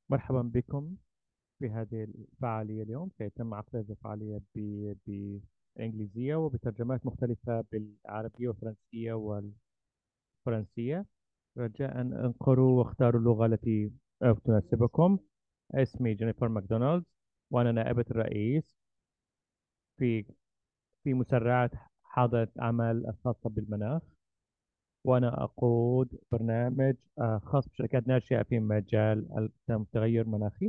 مرحبا بكم في هذه الفعالية اليوم. سيتم عقد هذه الفعالية بالإنجليزية وبترجمات مختلفة بالعربية والفرنسية والفرنسية. رجاء انقروا واختاروا اللغة التي تناسبكم. اسمي جينيفر ماكدونالد، وأنا نائبة الرئيس في مسرعة حاضرة أعمال الخاصة بالمناخ، وأنا أقود برنامج خاص بشركات ناشئة في مجال التغير المناخي،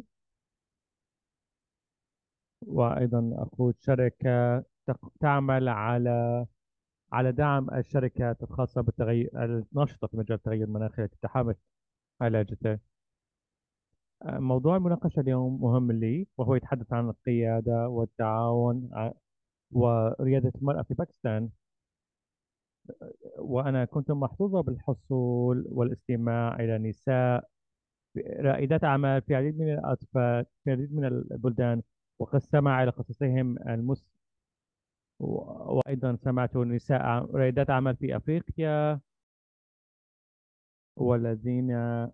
وأيضا أقود شركة تعمل على دعم الشركات الخاصة بالتغير الناشطة في مجال التغير المناخي التي تحاول علاجته. موضوع المناقشة اليوم مهم لي، وهو يتحدث عن القيادة والتعاون وريادة المرأة في باكستان. وأنا كنت محظوظة بالحصول والاستماع إلى نساء رائدات أعمال في العديد من الأطفال في العديد من البلدان، وقد استمع إلى قصصهم وأيضا سمعت نساء رائدات أعمال في أفريقيا، والذين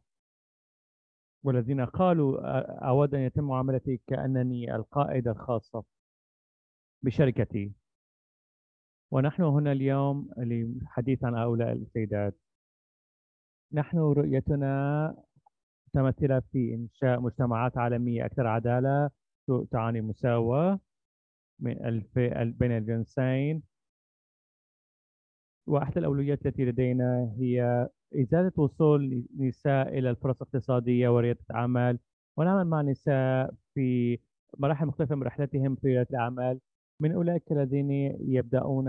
قالوا أود أن يتم معاملتي كأنني القائدة الخاصة بشركتي. ونحن هنا اليوم للحديث عن هؤلاء السيدات. نحن رؤيتنا متمثلة في إنشاء مجتمعات عالمية أكثر عدالة، تعني مساواة بين الجنسين. وأحد الأولويات التي لدينا هي إزالة وصول النساء إلى الفرص الاقتصادية وريادة الأعمال، ونعمل مع النساء في مراحل مختلفة من رحلتهم في ريادة الأعمال، من أولئك الذين يبدأون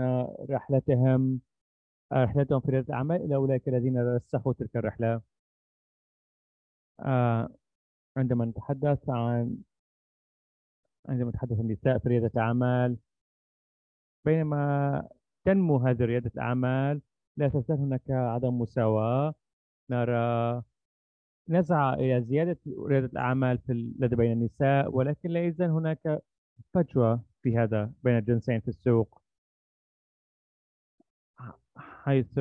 رحلتهم في ريادة الأعمال إلى أولئك الذين رسخوا تلك الرحلة. آه، عندما نتحدث عن النساء في ريادة الأعمال، بينما تنمو هذه ريادة الأعمال لا تزال هناك عدم مساواة. نرى نسعى إلى زيادة ريادة الأعمال لدى بين النساء، ولكن لا يزال هناك فجوة في هذا بين الجنسين في السوق، حيث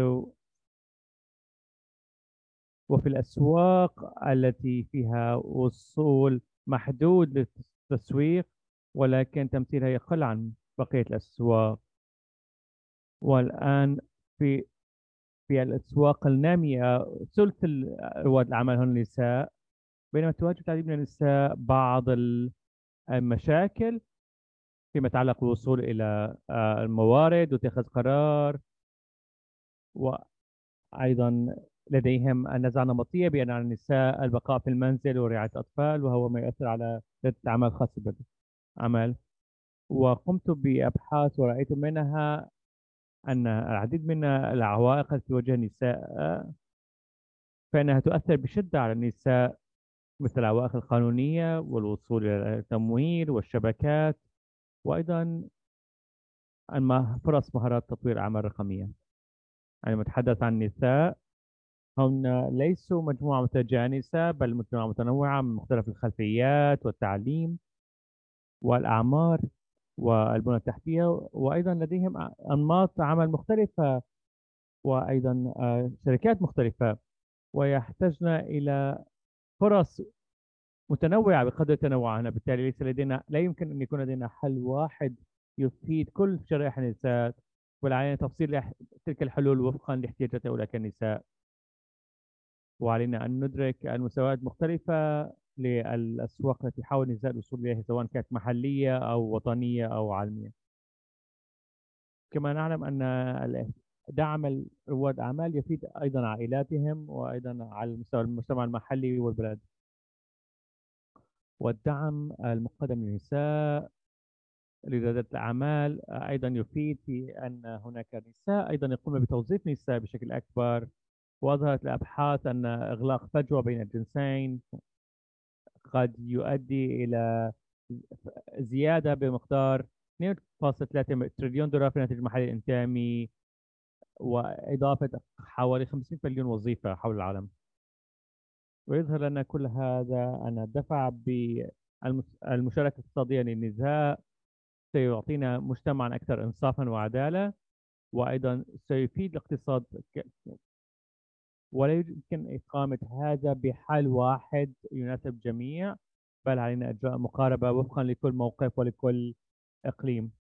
وفي الأسواق التي فيها وصول محدود للتسويق، ولكن تمثيلها يقل عن بقية الأسواق. والآن في الأسواق النامية ثلث رواد الأعمال هن النساء، بينما تواجه العديد من النساء بعض المشاكل فيما يتعلق بالوصول إلى الموارد واتخاذ قرار. وأيضا لديهم النزعة النمطية بأن على النساء البقاء في المنزل ورعاية الأطفال، وهو ما يؤثر على ريادة الأعمال الخاصة بالعمل. وقمت بأبحاث ورأيت منها أن العديد من العوائق التي تواجه النساء فإنها تؤثر بشدة على النساء، مثل العوائق القانونية والوصول إلى التمويل والشبكات، وأيضا فرص مهارات تطوير الأعمال الرقمية. يعني نتحدث عن النساء، هم ليسوا مجموعة متجانسة، بل مجموعة متنوعة من مختلف الخلفيات والتعليم والأعمار والبنى التحتية، وأيضا لديهم أنماط عمل مختلفة، وأيضا شركات مختلفة، ويحتاجن إلى فرص متنوعة بقدر تنوعنا. بالتالي لا يمكن أن يكون لدينا حل واحد يفيد كل شرائح النساء، بل علينا تفصيل تلك الحلول وفقا لاحتياجات أولئك النساء. وعلينا أن ندرك المستويات المختلفة للأسواق التي يحاول النساء الوصول إليها، سواء كانت محلية أو وطنية أو عالمية. كما نعلم أن دعم رواد الأعمال يفيد أيضا عائلاتهم، وأيضا على مستوى المجتمع المحلي والبلد. والدعم المقدم للنساء لريادة الأعمال أيضا يفيد في أن هناك نساء أيضا يقومن بتوظيف نساء بشكل أكبر. وأظهرت الأبحاث أن إغلاق فجوة بين الجنسين قد يؤدي إلى زيادة بمقدار 2.3 تريليون دولار في الناتج المحلي الإنتاجي، وإضافة حوالي 50 مليون وظيفة حول العالم. ويظهر لنا كل هذا أن الدفع بالمشاركة الاقتصادية للنساء سيعطينا مجتمعا أكثر إنصافا وعدالة، وأيضا سيفيد الاقتصاد ولا يمكن إقامة هذا بحال واحد يناسب الجميع، بل علينا إجراء مقاربة وفقا لكل موقف ولكل إقليم.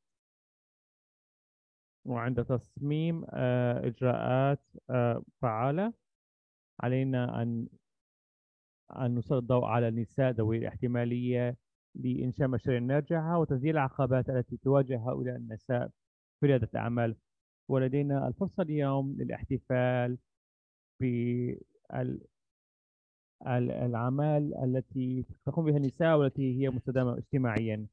وعند تصميم إجراءات فعالة، علينا أن نسلط الضوء على النساء ذوي الاحتمالية لإنشاء مشاريع ناجحة وتسجيل العقبات التي تواجه هؤلاء النساء في ريادة الأعمال. ولدينا الفرصة اليوم للاحتفال بالأعمال التي تقوم بها النساء والتي هي مستدامة اجتماعيا.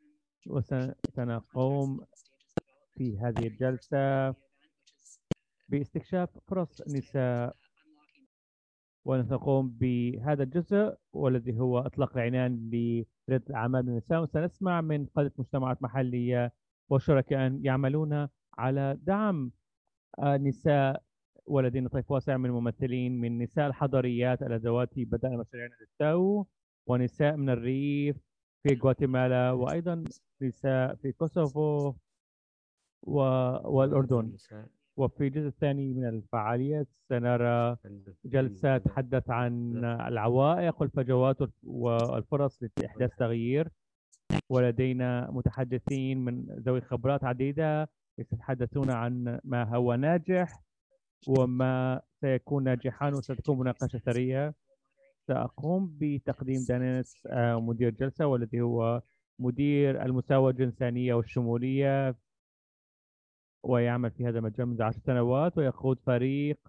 وسنقوم في هذه الجلسة باستكشاف فرص النساء، ونقوم بهذا الجزء والذي هو إطلاق العنان لريادة الأعمال من النساء. وسنسمع من قادة مجتمعات محلية وشركاء يعملون على دعم النساء، ولدينا طيف واسع من الممثلين من نساء الحضريات اللذواتي بدأنا مشاريعنا للتو، ونساء من الريف في غواتيمالا، وأيضا نساء في كوسوفو والأردن. وفي الجزء الثاني من الفعاليات سنرى جلسة تتحدث عن العوائق والفجوات والفرص لإحداث تغيير، ولدينا متحدثين من ذوي خبرات عديدة يتحدثون عن ما هو ناجح وما سيكون ناجحا، وستكون مناقشة ثرية. سأقوم بتقديم دانيس مدير جلسة، والذي هو مدير المساواة الجنسانية والشمولية، ويعمل في هذا المجال منذ 10 سنوات، ويقود فريق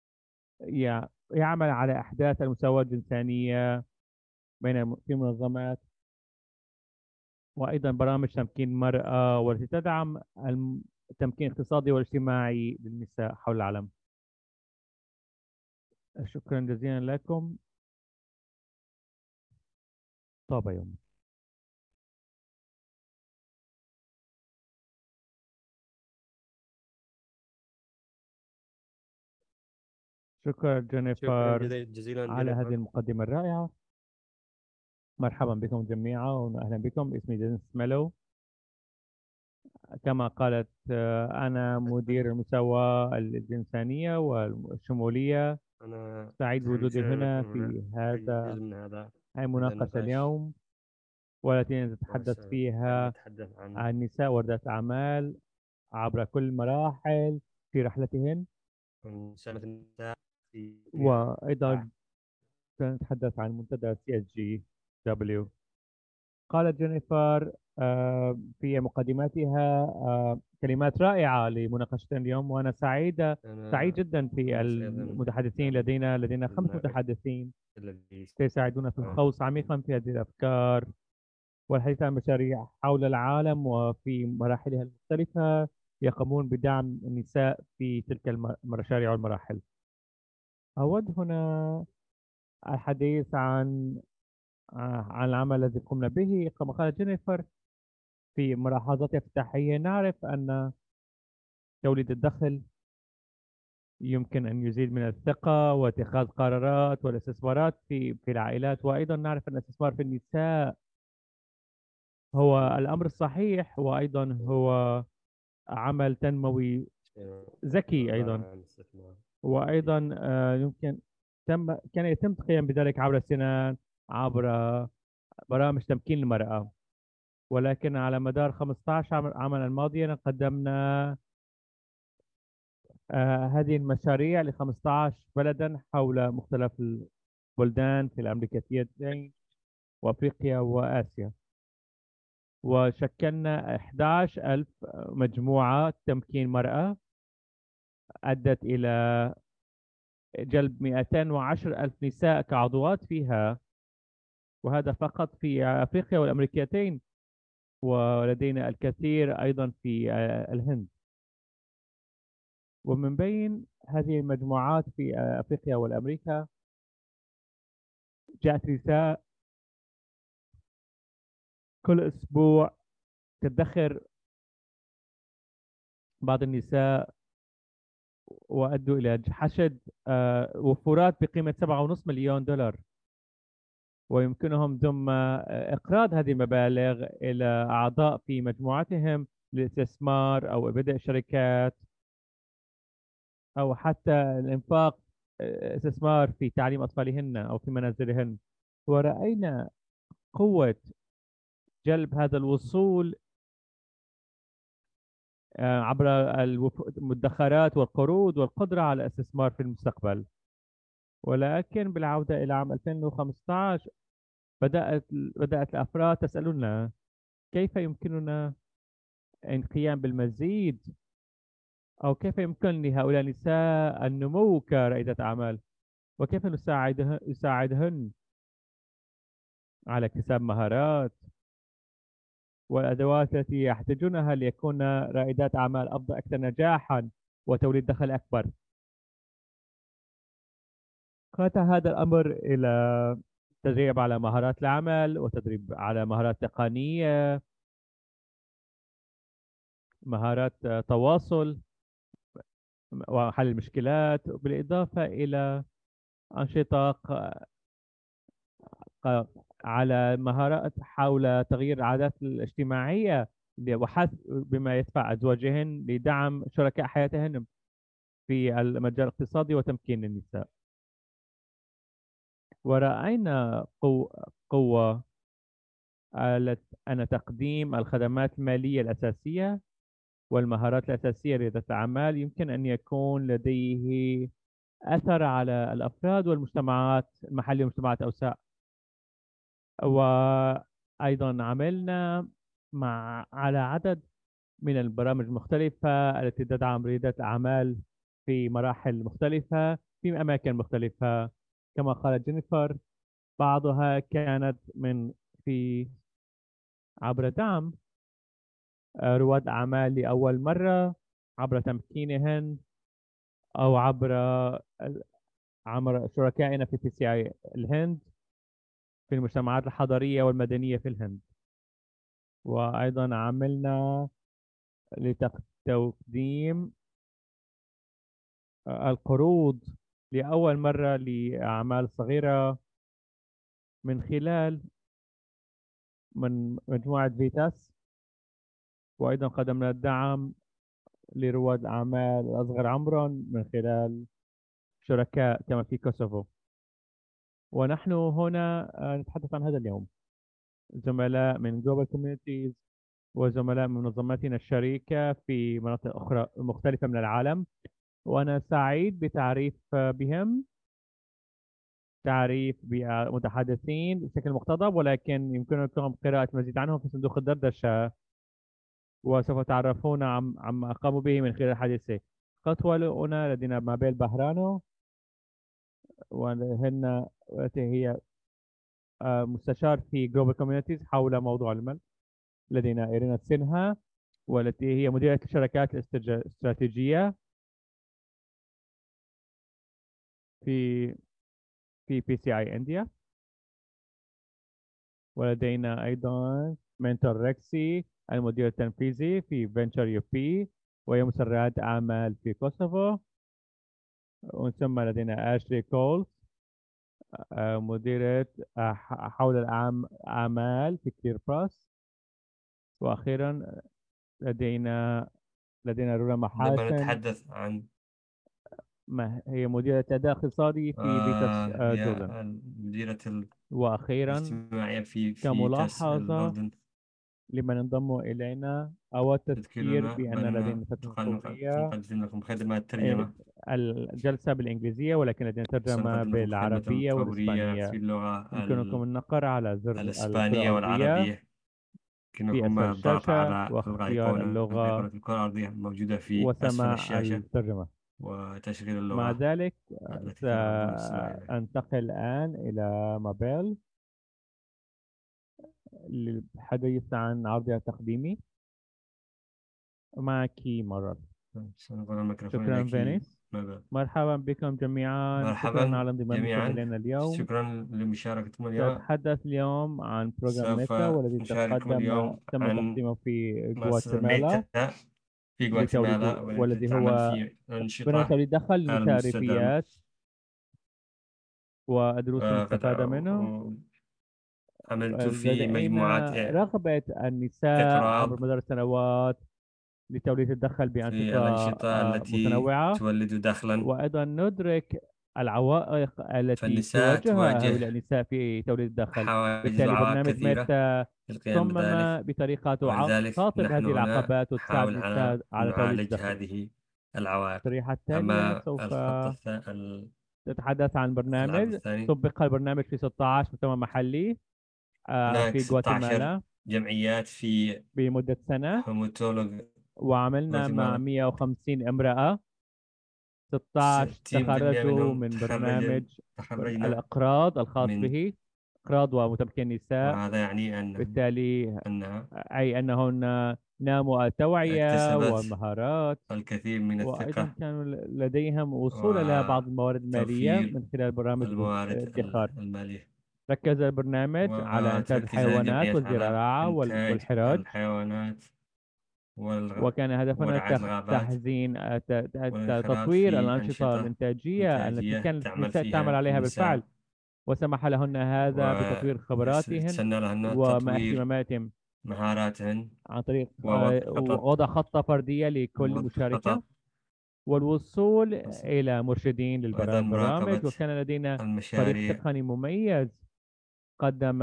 يعمل على أحداث المساواة الجنسانية في منظمات، وأيضا برامج تمكين المرأة والتي تدعم التمكين الاقتصادي والاجتماعي للنساء حول العالم. شكرا جزيلا لكم. طاب يوم. شكرا شكرا جينيفر جزيلا على هذه جينيفر. المقدمة الرائعة. مرحبا بكم جميعا وأهلا بكم. اسمي دينيس ميلو. كما قالت أنا مدير المساواة الإنسانية والشمولية. أنا سعيد بوجودي سأشارك هنا لكم في في جزء من هذا مناقشة النقاش، اليوم، والتي نتحدث فيها وسنتحدث عن عن نساء وردات أعمال عبر كل المراحل في رحلتهن، سنة النساء في وأيضا سنتحدث عن منتدى CSGW. قالت جينيفر في مقدماتها كلمات رائعة لمناقشتنا اليوم، وأنا سعيد أنا جدا في أحرص أيضا المتحدثين. أن لدينا 5 أناقش متحدثين الذي سيساعدونا في الغوص عميقا في هذه الأفكار والحديث عن مشاريع حول العالم وفي مراحلها المختلفة يقومون بدعم النساء في تلك المشاريع والمراحل. أود هنا الحديث عن العمل الذي قمنا به. كما قالت جينيفر في ملاحظاتها الافتتاحية، نعرف أن توليد الدخل يمكن أن يزيد من الثقة واتخاذ قرارات والاستثمارات في العائلات، وأيضا نعرف أن الاستثمار في النساء هو الأمر الصحيح، وأيضا هو عمل تنموي ذكي عبارة أيضا. عن استثمار. وأيضا يمكن كان يتم القيام بذلك عبر السنين عبر برامج تمكين المرأة. ولكن على مدار 15 عاما الماضية قدمنا هذه المشاريع ل 15 بلدا حول مختلف البلدان في الأمريكتين وأفريقيا وآسيا، وشكلنا 11,000 مجموعة تمكين مرأة أدت إلى جلب 210,000 نساء كعضوات فيها، وهذا فقط في أفريقيا والأمريكتين، ولدينا الكثير أيضا في الهند. ومن بين هذه المجموعات في أفريقيا والأمريكا جاءت نساء كل أسبوع تدخر بعض النساء وأدوا إلى حشد وفورات بقيمة 7.5 مليون دولار، ويمكنهم ثم إقراض هذه المبالغ إلى أعضاء في مجموعتهم للاستثمار أو بدء شركات أو حتى الإنفاق استثمار في تعليم أطفالهن أو في منازلهن. ورأينا قوة جلب هذا الوصول عبر المدخرات والقروض والقدرة على الاستثمار في المستقبل. ولكن بالعودة إلى عام 2015 بدأت الأفراد تسألنا كيف يمكننا القيام بالمزيد، أو كيف يمكن لهؤلاء النساء النمو كرائدة أعمال، وكيف نساعدهن على اكتساب مهارات والأدوات التي يحتاجونها ليكون رائدات أعمال أفضل أكثر نجاحا وتوليد دخل أكبر. قاد هذا الأمر إلى تدريب على مهارات العمل وتدريب على مهارات تقنية، مهارات تواصل وحل المشكلات، بالإضافة إلى أنشطة ق- على مهارات حول تغيير العادات الاجتماعية وحث بما يدفع أزواجهن لدعم شركاء حياتهن في المجال الاقتصادي وتمكين النساء. ورأينا قوة أن تقديم الخدمات المالية الأساسية والمهارات الأساسية لريادة الأعمال يمكن أن يكون لديه أثر على الأفراد والمجتمعات المحلية والمجتمعات أوسع. وأيضا عملنا على عدد من البرامج المختلفة التي تدعم ريادة الأعمال في مراحل مختلفة في أماكن مختلفة. كما قالت جينيفر، بعضها كانت في عبر دعم رواد أعمال لأول مرة، عبر تمكينهن، أو عبر شركائنا في PCI الهند في المجتمعات الحضرية والمدنية في الهند. وأيضا عملنا لتقديم القروض لأول مرة لأعمال صغيرة من مجموعة فيتاس. وأيضا قدمنا الدعم لرواد الأعمال الأصغر عمرا من خلال شركاء كما في كوسوفو. ونحن هنا نتحدث عن هذا اليوم زملاء من Global Communities وزملاء من منظماتنا الشريكة في مناطق أخرى مختلفة من العالم. وأنا سعيد بتعريف بهم، تعريف بمتحدثين بشكل مقتضب، ولكن يمكنكم قراءة مزيد عنهم في صندوق الدردشة، وسوف تعرفون عما قاموا به من خلال حديثي. خطوة الأولى لدينا مابيل بهرانو، وهن التي هي مستشار في جلوبال كوميونيتيز حول موضوع المال. لدينا إيرينا سينها، والتي هي مديرة الشركات الاستراتيجية في PCI إنديا. ولدينا أيضا منتور ريكسي، المدير التنفيذي في فينتشر يو بي، وهي مسرعة أعمال في كوسوفو. ثم لدينا أشلي كولز، مديرة حول الأعمال في كلير باس. وأخيرا لدينا رولا نبغى محاسن، نتحدث عن هي مديرة أداء اقتصادي في فيتاس هي جوردن. مديرة وأخيرا الاجتماعية في فيتاس كملاحظة الأردن. لمن انضموا إلينا، أو التذكير تذكرنا بأن بأن لدينا فترة فورية. سنقدم لكم خدمات إيه، ترجمة. الجلسة بالإنجليزية ولكن لدينا ترجمة سنقدم لكم خدمة بالعربية فورية والإسبانية. في اللغة يمكنكم النقر على زر الكرة الإسبانية الأرضية والعربية. في يمكنكم أسفل الضغط الشاشة على واختيار اللغة الكرة الأرضية الموجودة في أسفل وسماع الشاشة الترجمة. وتشغيل مع اللغة ذلك التي ترغبون الاستماع إليها. سأنتقل الآن إلى مابيل للحديث عن عرضها التقديمي. معك مرة. سنقل الميكروفون شكرا إليك. فينيس. ماذا؟ مرحبا بكم جميعا، شكرا مرحبا على انضمامكم جميعا، إلينا اليوم. شكرا لمشاركتكم اليوم. سأتحدث اليوم عن بروجرام سوف ميتا، والذي نشارككم اليوم تم عن تقديمه في مؤسسة غواتيمالا ميتا في لتوليد، غواتيمالا، والتي والذي تعمل هو في برنامج أنشطة توليد دخل لنساء المستدامة. ريفيات والدروس قد المستفادة منه. عملت في مجموعة لدينا رغبة النساء إقراض عبر مدار السنوات لتوليد الدخل في بأنشطة الأنشطة التي متنوعة. تولد دخلا. وأيضا ندرك العوائق التي فالنساء تواجه هؤلاء تواجه النساء في توليد الدخل. حواجز بالتالي وعوائق برنامج كثيرة ميتا في القيام بذلك، صمم بطريقة ولذلك تخاطب نحن هذه هنا العقبات وتساعد نحاول على النساء أن على توليد نعالج الدخل. هذه العوائق. الشريحة التالية أما سوف الخط تتحدث عن العرض برنامج الثاني، طبق البرنامج في 16 مجتمع محلي هناك في 16 غواتيمالا جمعيات في بمدة سنة، هوموتولوج وعملنا مع غواتيمالا. 150 امرأة. 16 60% تخرجوا منهم من برنامج تخرجنا الإقراض الخاص من، به، إقراض ومتمكن النساء. وهذا يعني بالتالي أنها أي أنهن ناموا التوعية اكتسبت والمهارات، الكثير من وأيضا الثقة كانوا لديهم وصول إلى بعض الموارد المالية وتوفير من خلال برامج الموارد الادخار. المالية. ركز البرنامج على إنتاج وتركز هذه الحيوانات الجمعيات على والزراعة إنتاج والحراج، الحيوانات وكان هدفنا ورعاية الغابات تحسين والانخراط تطوير في الأنشطة أنشطة الإنتاجية التي إنتاجية كانت تعمل النساء تعمل فيها عليها بالفعل، النساء، وسمح لهن هذا بتطوير خبراتهن ويتسنى لهن وما تطوير اهتماماتهم مهاراتهن عن طريق ووضع خطط وضع خطة فردية لكل ووضع مشاركة، خطط والوصول إلى مرشدين وأيضا للبرامج. مراقبة وكان لدينا فريق المشاريع، تقني مميز قدم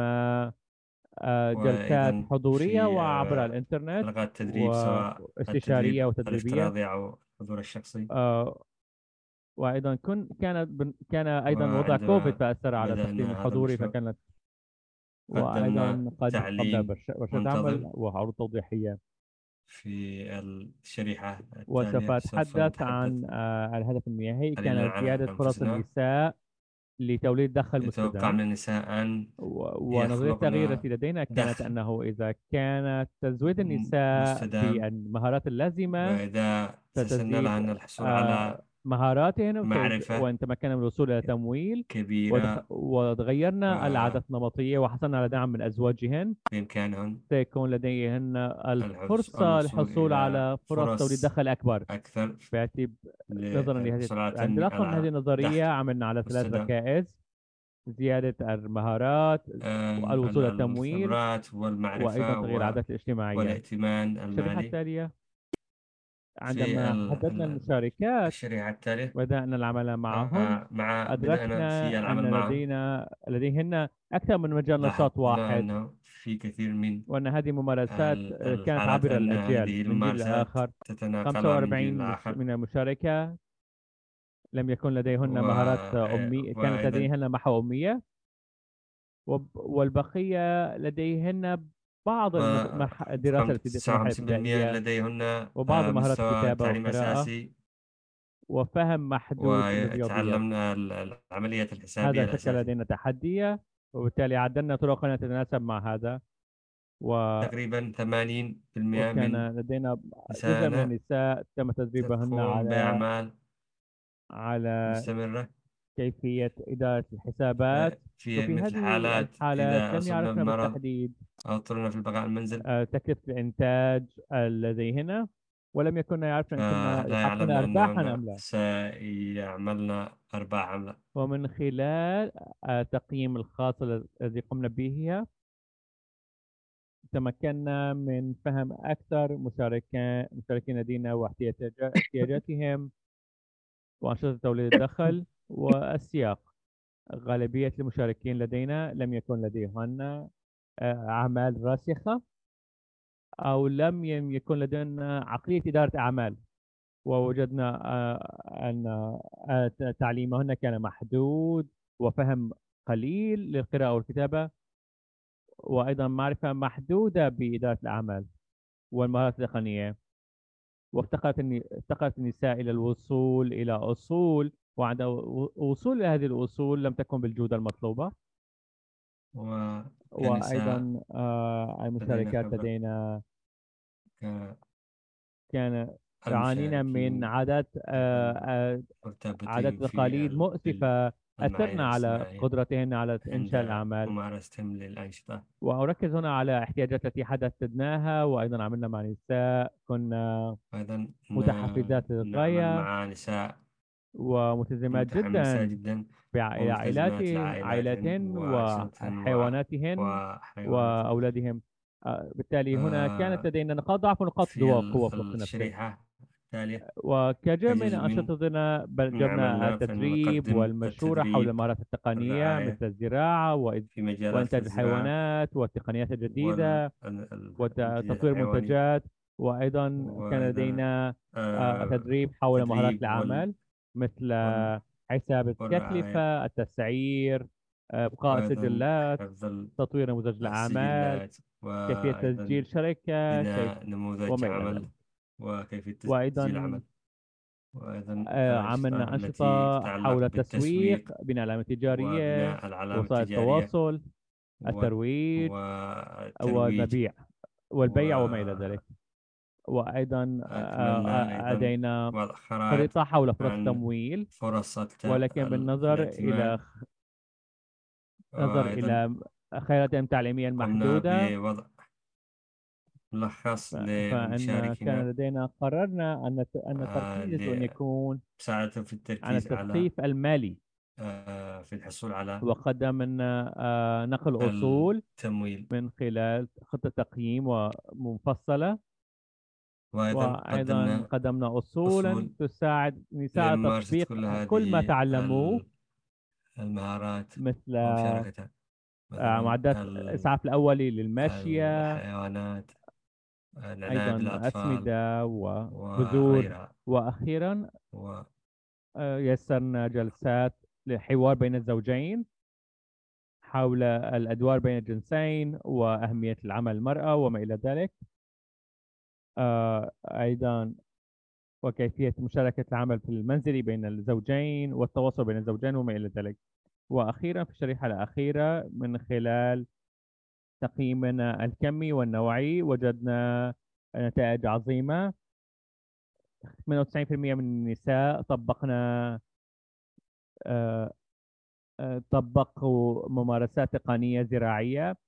جلسات وأيضا حضورية في وعبر الإنترنت حلقات تدريب، سواء واستشارية التدريب وتدريبية. الافتراضي أو الحضور الشخصي. آه، وأيضا كان أيضا وضع كوفيد وعندما فأثر على التقديم بدأنا هذا الحضوري، المشروع فكانت قدمنا وأيضا قد قبل تعليم ورشة عمل منتظم. وعروض توضيحية. في الشريحة وسوف التالية سوف أتحدث نتحدث عن الهدف النهائي قليلا كان عن زيادة فرص أنفسنا. النساء لتوليد دخل يتوقع مستدام. من النساء أن ونظرية التغيير يخلقن التي لدينا كانت دخل أنه إذا كانت تزويد النساء مستدام، بالمهارات اللازمة وإذا تسنى ستزيد لهن الحصول على مهاراتهن، معرفة وإن تمكن من الوصول إلى تمويل، كبيرة وتغيرنا العادات وبإمكانهن النمطية وحصلنا على دعم من أزواجهن، سيكون لديهن الفرصة الوصول للحصول إلى على فرص توليد فرص دخل أكبر. أكثر نظرا لهذه للحصول على انطلاقا من هذه النظرية دخل عملنا على 3 مستدام. ركائز: زيادة المهارات، والوصول إلى التمويل، الخبرات وأيضا والمعرفة تغيير العادات الاجتماعية. والائتمان الشريحة المالي. التالية، في عندما حددنا المشاركات الشريحة التالية، وبدأنا العمل معهن، بدأنا في أدركنا العمل أن معهم. لديهن أكثر من مجال نشاط لاحظنا واحد، أنه في كثير من وأن هذه الممارسات كانت الحالات عبر أن الأجيال هذه من جيل الممارسات لآخر. تتناقلها من جيل 45 لآخر. من المشاركة لم يكن لديهن مهارات كانت وأيضا لديهن محو أمية، والبقية لديهن بعض الدراسة في المراحل 59% الابتدائية، لديهن وبعض مهارات مستوى الكتابة تعليم والقراءة، أساسي، وفهم محدود للرياضيات. وتعلمنا العمليات الحسابية هذا شكل الأساسية. لدينا تحديا، وبالتالي عدلنا طرقنا تتناسب مع هذا. و... تقريبا 80% من وكان لدينا جزء من نسائنا النساء تم تدريبهن تقوم بأعمال على مستمرة. كيفية إدارة الحسابات. في وفي مثل هذه حالات الحالات إذا لم أصبنا يعرفن بالمرض بالتحديد أو اضطررنا في البقاء على المنزل، تكلفة الإنتاج لديهن، ولم يكن يعرفن إن كنا فلا يحققن يعلمن أرباحا أنهن أم لا. سيعملن أرباح أم لا. ومن خلال التقييم الخاص الذي قمنا به، تمكنا من فهم أكثر مشاركين لدينا واحتياجاتهم وأنشطة توليد الدخل والسياق. غالبية المشاركين لدينا لم يكن لديهن أعمال راسخة، أو لم يكن لدينا عقلية إدارة أعمال. ووجدنا أن تعليمهن كان محدود، وفهم قليل للقراءة والكتابة، وأيضا معرفة محدودة بإدارة الأعمال والمهارات التقنية. افتقرت النساء إلى الوصول إلى أصول، وعند وصول إلى هذه الأصول لم تكن بالجودة المطلوبة. وكنساء وأيضا لدينا المشاركات خبرة لدينا كان يعانينا من كالمشاركين عادات مرتبطين وتقاليد مؤسفة بالمعايير أثرنا على الاجتماعية قدرتهن على إنشاء عند الأعمال. ممارستهم للأنشطة. وأركز هنا على احتياجات التي حددناها، وأيضا عملنا مع نساء كنا وأيضا متحفزات نعمل للغاية مع نساء وملتزمات متحمسة جدا جدا بعائلات وملتزمات لعائلاتهن وأسرتهن وحيواناتهن وحيواناتهن. وأولادهم. بالتالي هنا كانت لدينا نقاط ضعف ونقاط في قوة في في الوقت نفسه. الشريحة تالية. وكجزء من كجزء أنشطتنا من جربنا عملنا التدريب فلنقدم والمشورة حول التدريب المهارات التقنية مثل والرعاية الزراعة في مجالات وإنتاج الزراعة الحيوانات والتقنيات الجديدة والمنتجات وتطوير الحيوانية منتجات. وأيضا كان وأيضا لدينا تدريب حول مهارات التدريب العمل مثل وال... حساب والرعاية، التكلفة، التسعير، إبقاء وأيضا سجلات، حفظ تطوير نموذج الأعمال، السجلات، كيفية وأيضا تسجيل شركة، بناء نموذج وما إلى عمل، ذلك. وكيفية تسجيل وأيضا عمل، وأيضا عملنا الأنشطة التي أنشطة تتعلق حول التسويق، بالتسويق بناء العلامة التجارية، وبناء العلامة وسائل التجارية التواصل، الترويج، والترويج. والمبيع والبيع وما إلى ذلك. وأيضا وأكملنا أيضا لدينا وضع خرائط خريطة حول فرص عن التمويل، فرص ولكن بالنظر الائتمان. إلى وأيضا خيارات تعليمية قمنا محدودة. بوضع ملخص فإن كان لمشاركنا لدينا قررنا أن التركيز يجب أن يكون لمساعدتهم في على التركيز على التثقيف المالي، في الحصول على وقدمنا نقل أصول التمويل. من خلال خطة تقييم ومفصلة. وأيضا وأيضا قدمنا قدمنا أصولا أصول نساعد لممارسة تطبيق كل كل ما هذه تعلموه، المهارات مثل ومشاركتها، مثلا معدات الإسعاف الأولي للماشية، الحيوانات، العناية أيضا بالأطفال أسمدة وبذور. وغيرها. وأخيرا و... يسرنا جلسات لحوار بين الزوجين حول الأدوار بين الجنسين وأهمية العمل المرأة وما إلى ذلك. أيضا وكيفية مشاركة العمل في المنزل بين الزوجين والتواصل بين الزوجين وما إلى ذلك. وأخيرا في الشريحة الأخيرة من خلال تقييمنا الكمي والنوعي وجدنا نتائج عظيمة. 98% من النساء آه، طبقوا ممارسات تقنية زراعية.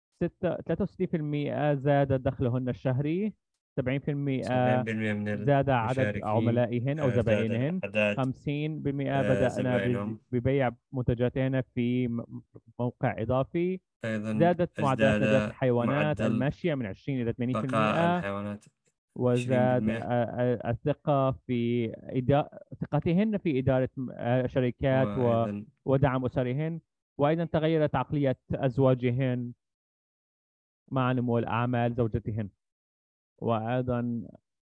63% زاد دخلهن الشهري. 70% 70% من زاد عدد المشاركين عملائهن أو زاد زبائنهن. الأعداد 50% بدأنا زبائنهم. ببيع منتجاتهن في موقع إضافي. أيضا زادت معدلات نجاة ازداد الحيوانات معدل الماشية من 20 إلى بقاء 80%. الحيوانات وزاد 20%. الثقة في ثقتهن في إدارة شركات وأيضا ودعم أسرهن. وأيضا تغيرت عقلية أزواجهن مع نمو الأعمال زوجتهن. وأيضا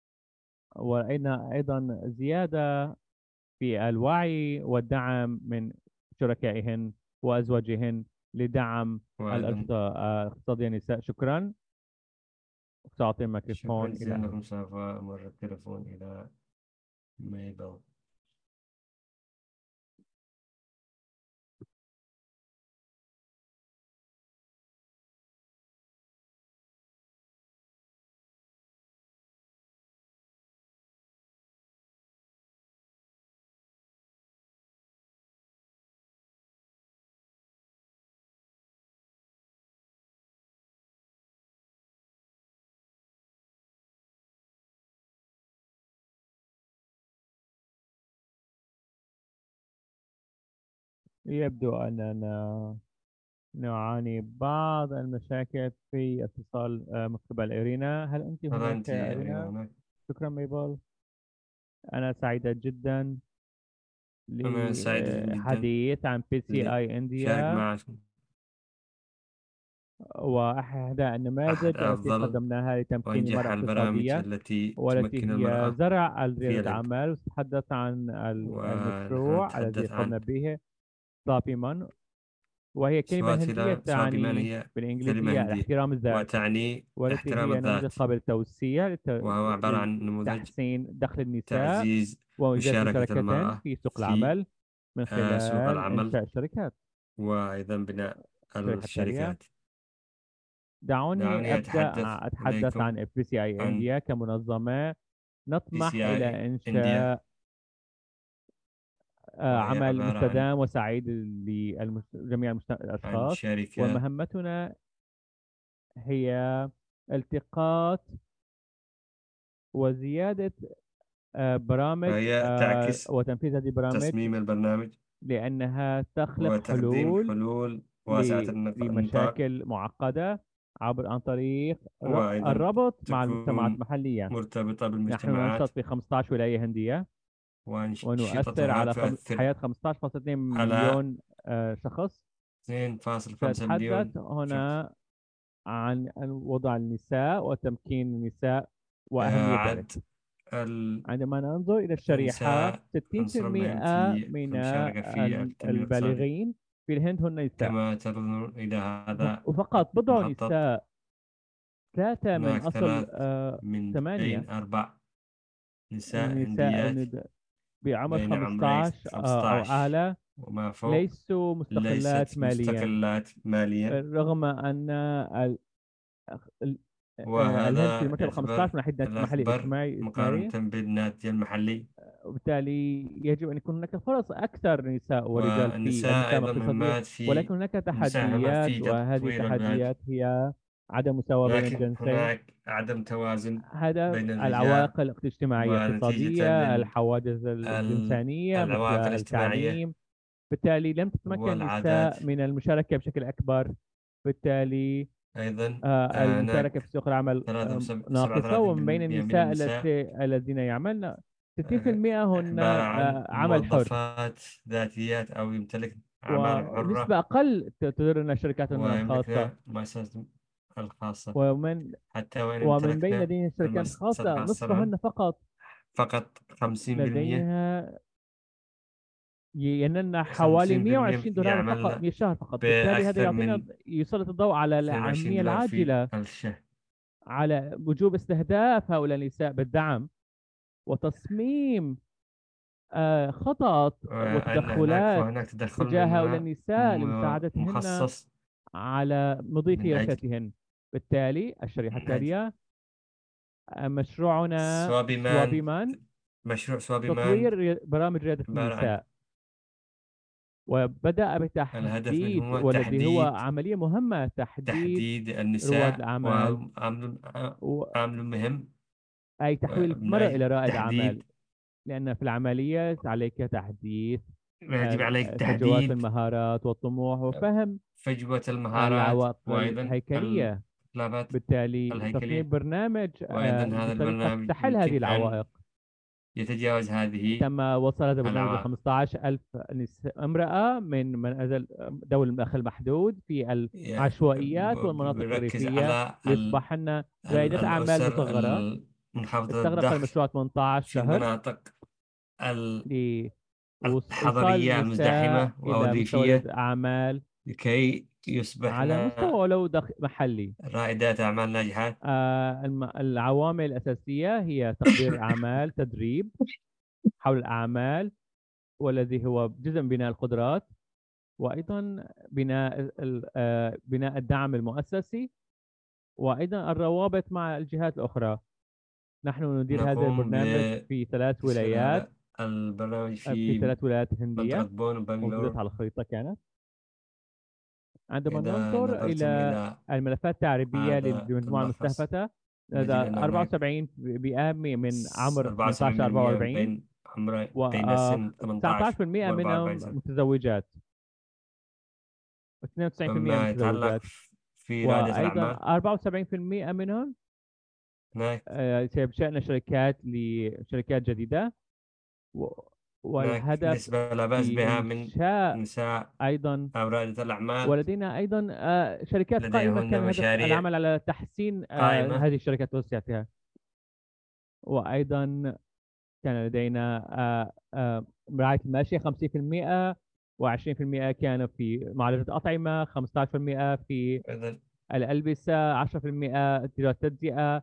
أيضا زيادة في الوعي والدعم من شركائهن وأزواجهن لدعم وأيضا الأنشطة الاقتصادية النساء. شكرا. سأعطي شكرا الميكروفون جزيلا إلى لكم. سوف أمر التلفون إلى ميبل. يبدو أننا نعاني بعض المشاكل في اتصال من قبل إيرينا. هل أنت هل هناك أنت يا أين إيرينا؟ هناك؟ شكرا ميبل. أنا سعيدة جدا أنا سعيد جدا لحديث عن بي سي آي لشارك إنديا معكم وإحدى أحد النماذج التي أفضل قدمناها لتمكين وأنجح المرأة البرامج اقتصادية، التي والتي تمكن هي المرأة زرع ريادة في الأعمال. وتتحدث عن ونحن المشروع الذي نتحدث عن قمنا به صافيمان، وهي كلمة هندية سوابيمان. تعني هي كلمة بالإنجليزية هندية الاحترام الذات، وتعني والتي احترام هي نموذج الذات، قابل للتوسيع وهو عبارة عن نموذج لتحسين دخل النساء تعزيز وإيجاد مشاركة مشاركة المرأة في سوق في العمل من سوق خلال العمل، إنشاء شركات. وأيضا بناء الشريحة التالية. الشركات. دعوني دعوني أبدأ أتحدث أتحدث إليكم عن FBCI عن إنديا كمنظمة نطمح PCI إلى إنديا، إنشاء وهي عمل عبارة عن مستدام وسعيد لجميع الأشخاص. شركة، ومهمتنا هي التقاط وزيادة برامج وهي تعكس وتنفيذ هذه البرامج تصميم البرنامج لأنها تخلق وتقديم حلول حلول واسعة النطاق لمشاكل معقدة عن طريق وأيضا الربط مع المجتمعات تكون المحلية. مرتبطة نحن بالمجتمعات، ننشط في 15 ولاية هندية، ونؤثر وأنشطتها على تؤثر حياة 15.2 على مليون شخص. 2.5 سأتحدث مليون شخص. هنا عن وضع النساء وتمكين النساء وأهمية ذلك. عد عندما ننظر إلى الشريحة، النساء عنصر مهم 60% في من المشاركة في التنمية الاقتصادية، البالغين في الهند هن نساء، كما تنظر إلى هذا وفقط بضع المخطط. نساء، 3 من هناك أصل 8 بين 4 نساء النساء هنديات بعمر بين عمري 15 أو 15 أعلى وما فوق ليسوا مستقلات ليست ماليا، مستقلات ماليا، رغم أن ال- الهند في وهذا المرتبة 15 يعتبر من ناحية الناتج المحلي الأكبر مقارنة الإجمالي. بالناتج المحلي. وبالتالي يجب أن يكون هناك فرص أكثر نساء ورجال في والنساء المساهمة أيضا الاقتصادية، مهمات في ولكن هناك المساهمة تحديات، في وهذه تطوير البلاد، التحديات هي عدم مساواة بين لكن الجنسين، هناك عدم توازن هذا بين الرجال، العوائق الاجتماعية ونتيجة الاقتصادية، الحوادث الإنسانية مثل للعوائق الاجتماعية التعليم. بالتالي لم تتمكن والعادات. النساء من المشاركة بشكل أكبر. بالتالي أيضا المشاركة في هناك سوق العمل ناقصة. ومن بين 37% من النساء النساء الذين يعملن 60% هن عبارة عن عمل حر، موظفات ذاتيات أو يمتلك أعمال حرة ونسبة أقل تديرن شركاتهن الخاصة. ويملكن مؤسسات الخاصة. ومن حتى وإن ومن بين امتلكنا لدينا الشركات المؤسسات الخاصة الخاصة نصفهن فقط فقط 50%. لديها ينلن حوالي 50% 120 دولار فقط يعملن في الشهر فقط. بالتالي هذا بأكثر يعطينا، من يسلط الضوء على 22 الأهمية دولار في العاجلة الشهر. على وجوب استهداف هؤلاء النساء بالدعم وتصميم خطط وأن وتدخلات وهناك تدخل تجاه هؤلاء النساء لمساعدتهن مخصص على مضي من أجل كياشاتهن. بالتالي الشريحة من أجل التالية مشروعنا سوابيمان. سوابيمان، مشروع سوابيمان تطوير برامج ريادة عبارة عن النساء. وبدأ الهدف منه بتحديد، هو والذي هو تحديد عملية مهمة، تحديد رواد النساء، الأعمال، وهم عامل مهم. أي تحويل ومن المرأة إلى أجل رائد أعمال. تحديد لأن في العمليات عليك تحديث يجب عليك فجوات تحديد المهارات والطموح وفهم فجوة المهارات العوائق وأيضا الهيكلية. الإطلالات بالتالي تصميم الهيكلية. برنامج وأيضا هذا بطريقة البرنامج تحل يمكن هذه أن العوائق. يتجاوز هذه تم وصل هذا البرنامج ل العوائق. 15,000 امرأة من هذا دول الدخل المحدود في العشوائيات والمناطق بيركز الريفية على ليصبحن رائدات أعمال الأسر مصغرة. منخفضة استغرق الدخل المشروع 18 في شهر المناطق لإيصال الحضرية النساء المزدحمة أو إلى مستوى ريادة الريفية الأعمال لكي يصبحن على مستوى ولو محلي. رائدات أعمال ناجحات. العوامل الأساسية هي تقدير الأعمال، تدريب حول الأعمال، والذي هو جزء من بناء القدرات، وأيضا بناء الدعم المؤسسي، وأيضا الروابط مع الجهات الأخرى. نحن ندير هذا نقوم البرنامج في 3 ولايات، هذا البرنامج في في 3 ولايات منطقة هندية بون موجودة وبنغلور. على الخريطة كانت. عندما إذا ننظر نظرتم إلى إلى الملفات التعريبية هذا للمجموعة الملخص المستهدفة، نجد هذا أن هناك 74% من عمر 18 74% 44، بين سن 18 و19% و 44 منهم سنة. متزوجات، و92% وما يتعلق متزوجات، في رائدة وأيضا الأعمال 74% منهم هناك سينشأن شركات جديدة. و- والهدف نسبة لا بأس في بها من إنشاء نساء أيضا، أو رائدة الأعمال ولدينا أيضا شركات قائمة لديهن كان الهدف مشاريع العمل على تحسين قائمة. هذه الشركات وتوسعتها. وأيضا كان لدينا رعاية الماشية 50%، و20% كانوا في معالجة الأطعمة، 15% في إذن الألبسة، 10% تجارة تجزئة،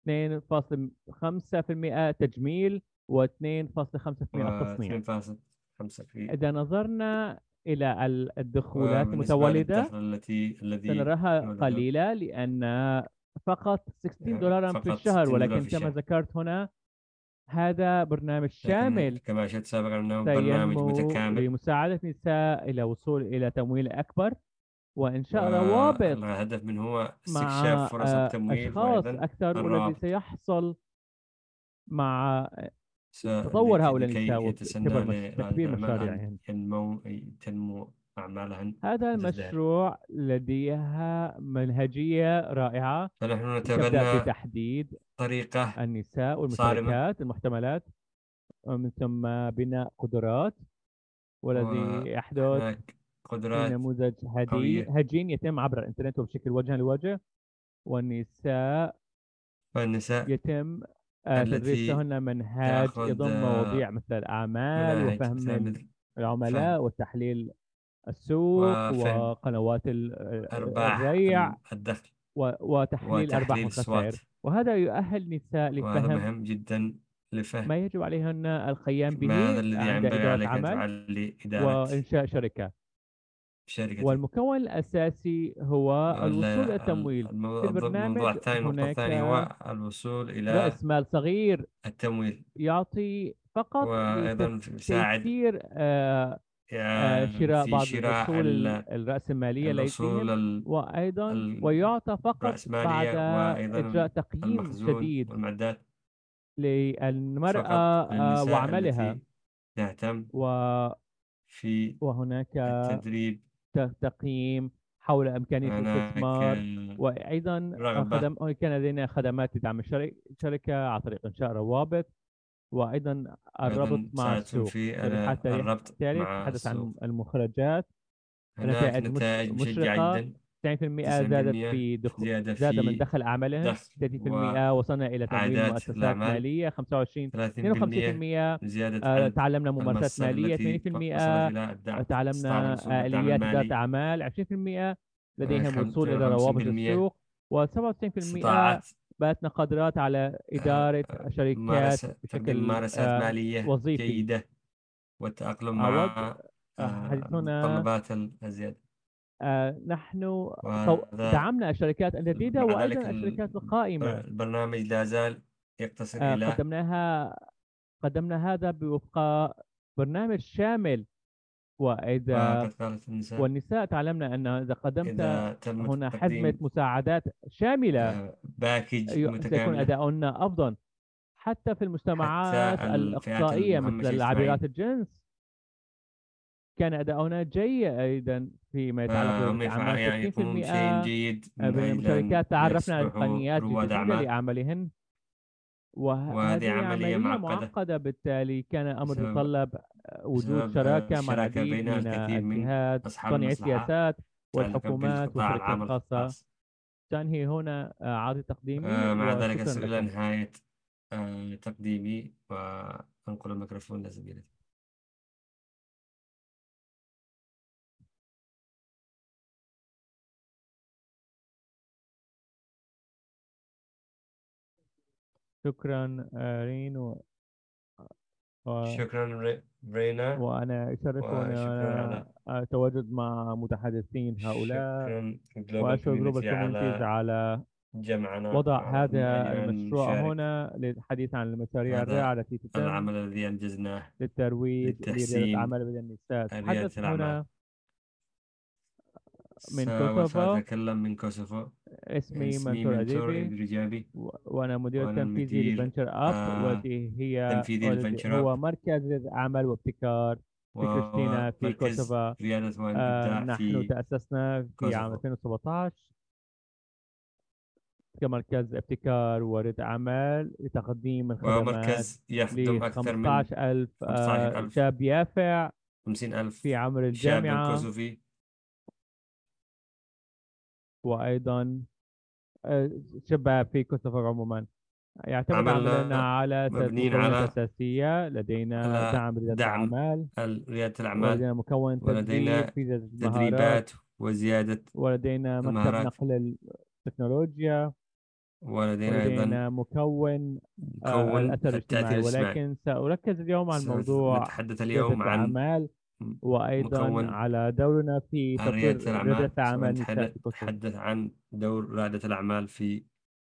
2.5% تجميل، و2.5% التصنيع. و2.5 في. إذا نظرنا إلى الدخولات وبالنسبة المتولدة للدخل الذي سنراها نولده قليلة، لأن فقط 16 دولارا في فقط الشهر، 60 دولار ولكن في كما الشهر. ذكرت هنا هذا برنامج لكن شامل كما أشرت سابقا أنه برنامج سينمو متكامل. لمساعدة النساء إلى وصول إلى تمويل أكبر، وإنشاء روابط والهدف منه هو استكشاف مع فرص التمويل أشخاص وأيضا أكثر، والذي الروابط سيحصل مع تطور هؤلاء النساء لكي يتسنى لرائدة وكبر الأعمال أن مشاريعهم. تنمو أعمالهن هذا تزدهر. المشروع لديها منهجية رائعة فنحن تبدأ نتبنى بتحديد طريقة النساء صارمة، والمشتركات المحتملات، ومن ثم بناء قدرات، والذي يحدث وهناك في قدرات نموذج قوية. هجين يتم عبر الإنترنت وبشكل وجها لوجه. والنساء والنساء يتم تدريس التي لهن منهاج تأخذ يضم مواضيع مثل الأعمال مناهج وفهم مثل فهم العملاء وتحليل السوق وفهم وقنوات أرباح الريع الدخل وتحليل أرباح وتحليل وخسائر. السوات. وهذا يؤهل النساء وهذا لفهم مهم جدا لفهم ما يجب عليهن القيام ماذا به الذي عند ينبغي إدارة عليك أن عمل تفعل لإدارة وإنشاء شركة. شركتك. والمكون الأساسي هو الوصول إلى التمويل. في الموضوع البرنامج الثاني، النقطة هناك الثانية هو الوصول إلى رأس مال صغير التمويل، يعطي فقط وأيضا يساعد لتيسير شراء في بعض شراء الأصول الرأسمالية الأصول لديهم، وأيضا ويعطى فقط بعد الرأسمالية، وأيضا إجراء تقييم المخزون شديد والمعدات. للمرأة فقط للنساء وعملها. التي تهتم و- في وهناك التدريب. تقييم حول إمكانية هناك الاستثمار، وأيضا رغبة. كان لدينا خدمات لدعم الشركة عن طريق إنشاء روابط، وأيضا الربط أيضا مع ساعدتم السوق. في شريحة الربط الثالث مع تتحدث عن السوق. المخرجات. هناك نتائج نتائج مشجعة مشرقة. جدا. 90% زادت 90% في زيادة زاد من في دخل أعمالهن. دخل 30% وصلنا إلى تمويل وعائدات مؤسسات الأعمال. مالية. 25 30% 52% زيادة عدد تعلمنا ممارسات المصادر مالية. التي وصلت 80% إلى الدعم، استطاع تعلمنا الوصول للدعم آليات إدارة المالي. أعمال. 20% لديهم وصول إلى روابط 52% السوق. و97% استطاعت باتنا قادرات على إدارة شركات تقديم بشكل ممارسات مالية وظيفي. جيدة والتأقلم أود مع حديثنا المتطلبات الزيادة. نحن وهذا دعمنا الشركات الجديدة مع ذلك وأيضا الشركات القائمة. البرنامج لا زال يقتصر إلى قدمنا هذا بوفق برنامج شامل. وإذا وقد قالت النساء والنساء تعلمنا أن إذا قدمت إذا تم هنا حزمة تقديم مساعدات شاملة باكج سيكون متكاملة أداؤنا أفضل، حتى في حتى المجتمعات الفئات الإقصائية مثل المهمشة اجتماعيا. العابرات الجنس. كان أداؤنا جيدا فيما يتعلق فهم بريادة الأعمال. يعني يقومون بشيء 60% جيد من من أجل أن المشاركات تعرفنا على يصبحوا تقنيات رواد جديدة أعمال. لأعمالهن. وهذه وهذه عملية عملية معقدة معقدة، بالتالي كان الأمر بسبب يتطلب وجود بسبب شراكة مع الشراكة العديد بين من الكثير من الجهات، أصحاب صانعي المصلحة السياسات متعلقة والحكومات بالقطاع والشركات العام الخاصة. الخاص. سأنهي هنا عرض تقديمي مع ذلك وشكرا أصل إلى لكم. نهاية تقديمي، وأنقل الميكروفون لزميلتي. شكرا رين و... شكرا رينا، وأنا يشرفني وشكرا أن على أتواجد مع متحدثين هؤلاء، شكرا Global وأشكر جلوبال Community كوميونيتيز على على جمعنا وضع ومن هذا أجل أن المشروع نشارك هنا للحديث عن المشاريع الرائعة هذا التي تتم العمل الذي أنجزناه للترويج لريادة لتحسين أعمال بدل النساء. ريادة أتحدث الأعمال. هنا من كوسوفو. وسأتكلم من كوسوفو. اسمي اسمي منصور منصور أديبي، إدريجابي، وأنا مدير وأنا التنفيذي المدير لفنتشر أب، التنفيذي والذي لفنتشر أب، هو مركز ريادة أعمال وابتكار في كريستينا وهو في مركز كوسوفو. ريادة والإبداع نحن في تأسسنا في عام كوسوفو، 2017 كمركز ابتكار وريادة أعمال لتقديم وهو الخدمات مركز يخدم ل أكثر من 15,000 15,000 شاب يافع 50,000 في عمر شاب الجامعة، كوسوفي. وأيضا آه، شباب في كوسوفو عموما. يعتمد عملنا عملنا على ثلاث مبنيين مكونات على أساسية. لدينا دعم ريادة دعم الأعمال، ريادة الأعمال، ولدينا مكون تدريب ولدينا في زيادة المهارات، تدريبات وزيادة ولدينا مكتب المهارات، نقل التكنولوجيا، ولدينا أيضا ولدينا مكون مكون الأثر التأثير الاجتماعي. الاجتماعي. ولكن سأركز اليوم على موضوع سنتحدث ريادة اليوم عن الأعمال، وأيضا مكون على دورنا في ريادة تطوير ريادة الأعمال. أعمال النساء في كوسوفو. سنتحدث عن دور رائدة الأعمال في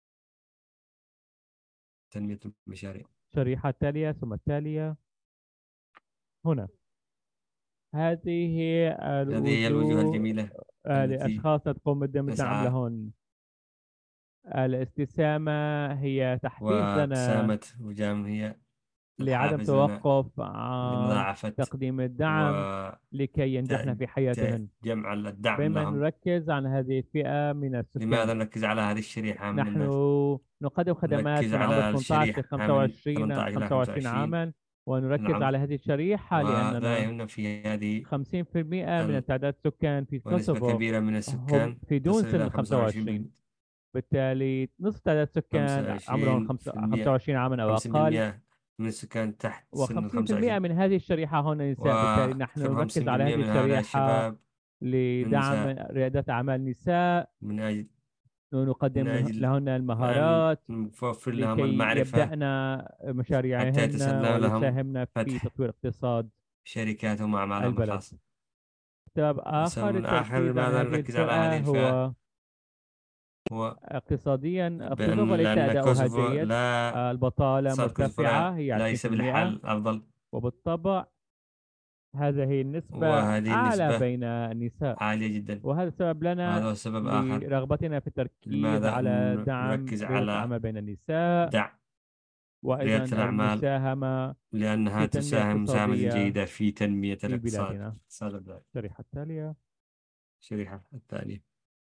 تنمية المشاريع. الشريحة التالية ثم التالية هنا. هذه هي هذه هي الوجوه الوجوه الجميلة التي لأشخاص تقوم بالدمج نسعى، عملهن. الاستسامة هي تحفيز لنا. وابتسامة وجام هي لعدم الحافز لنا توقف عن لمضاعفة تقديم الدعم لكي ينجحن في حياتهن. وجمع الدعم بما لهم. نركز على هذه الفئة من لماذا السكان، نركز على هذه الشريحة من نحن الناس؟ نقدم خدمات نركز من عمر على 18 ل الشريحة من 25 18 إلى 25 25 عاما، ونركز العمر، على هذه الشريحة ولا لأننا يهمنا في هذه 50% من تعداد السكان في ونسبة كوسوفو كبيرة من هم السكان في دون تصل سن إلى ال 25. 25%. بالتالي نصف تعداد السكان عمرهم 25 عاما أو أقل، 50% من السكان تحت سن ال و50% 25، من هذه الشريحة هن نساء. بالتالي نحن نركز على و50% هذه من هؤلاء الشريحة الشباب من لدعم نساء، ريادة أعمال نساء، من أجل من ونقدم أجل لهن أن المهارات نوفر لهم لكي المعرفة يبدأن حتى مشاريعهن يتسنى لهم ويساهمن في فتح تطوير اقتصاد شركاتهم وأعمالهم البلد. الخاصة. سبب السبب آخر من آخر للتركيز على لماذا هذه نركز على الفئة هذه الفئة هو هو اقتصاديا كوسوفو بأن ليس لأن أداؤها كوسوفو جيد. لا البطالة اقتصاد كوسوفو لا مرتفعة، هي ليس 20%، بالحال الأفضل، وبالطبع هذه النسبة وهذه أعلى النسبة بين النساء. عالية جدا. وهذا السبب وهذا لنا هو سبب آخر لرغبتنا في التركيز لماذا على دعم نركز ريادة على الأعمال بين النساء، دعم وأيضا ريادة الأعمال، المساهمة لأنها في تنمية تساهم مساهمة اقتصادية جيدة في تنمية في الاقتصاد، بلادنا. اقتصاد البلاد. الشريحة التالية: الشريحة الثانية،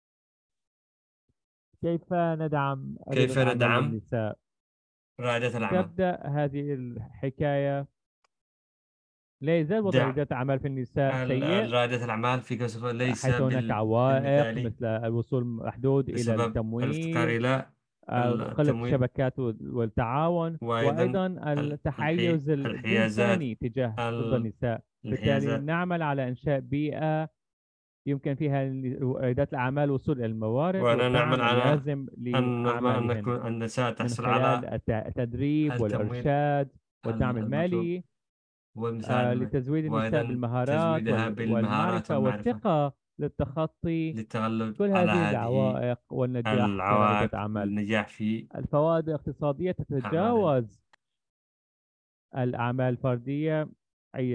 كيف ندعم ريادة كيف الأعمال ندعم للنساء؟ رائدة الأعمال؟ تبدأ هذه الحكاية. لا يزال وضع دعم ريادة الأعمال في النساء سيء، رائدة الأعمال في كوسوفو ليس حيث هناك عوائق بالمثالي مثل الوصول محدود إلى بسبب الافتقار التمويل، إلى قلة التمويل، الشبكات والتعاون، وأيضا وأيضا التحيز الحيازات، الجنساني ضد النساء. بالتالي الانحيازات. نعمل على إنشاء بيئة يمكن فيها رائدات الأعمال الوصول إلى الموارد وأنا نعمل والدعم على اللازم أن نضمن أن لأعمالهن نكون النساء من تحصل على خلال التدريب التمويل والإرشاد والدعم المطلوب المالي، والمساعدة المالية، لتزويد النساء وأيضا بالمهارات تزويدها بالمهارات والمعرفة والمعرفة والثقة للتخطي للتغلب كل على هذه هذه العوائق والنجاح كرائدة العوائق أعمال. للنجاح في الفوائد الاقتصادية أعمالهم. تتجاوز الأعمال الفردية، أي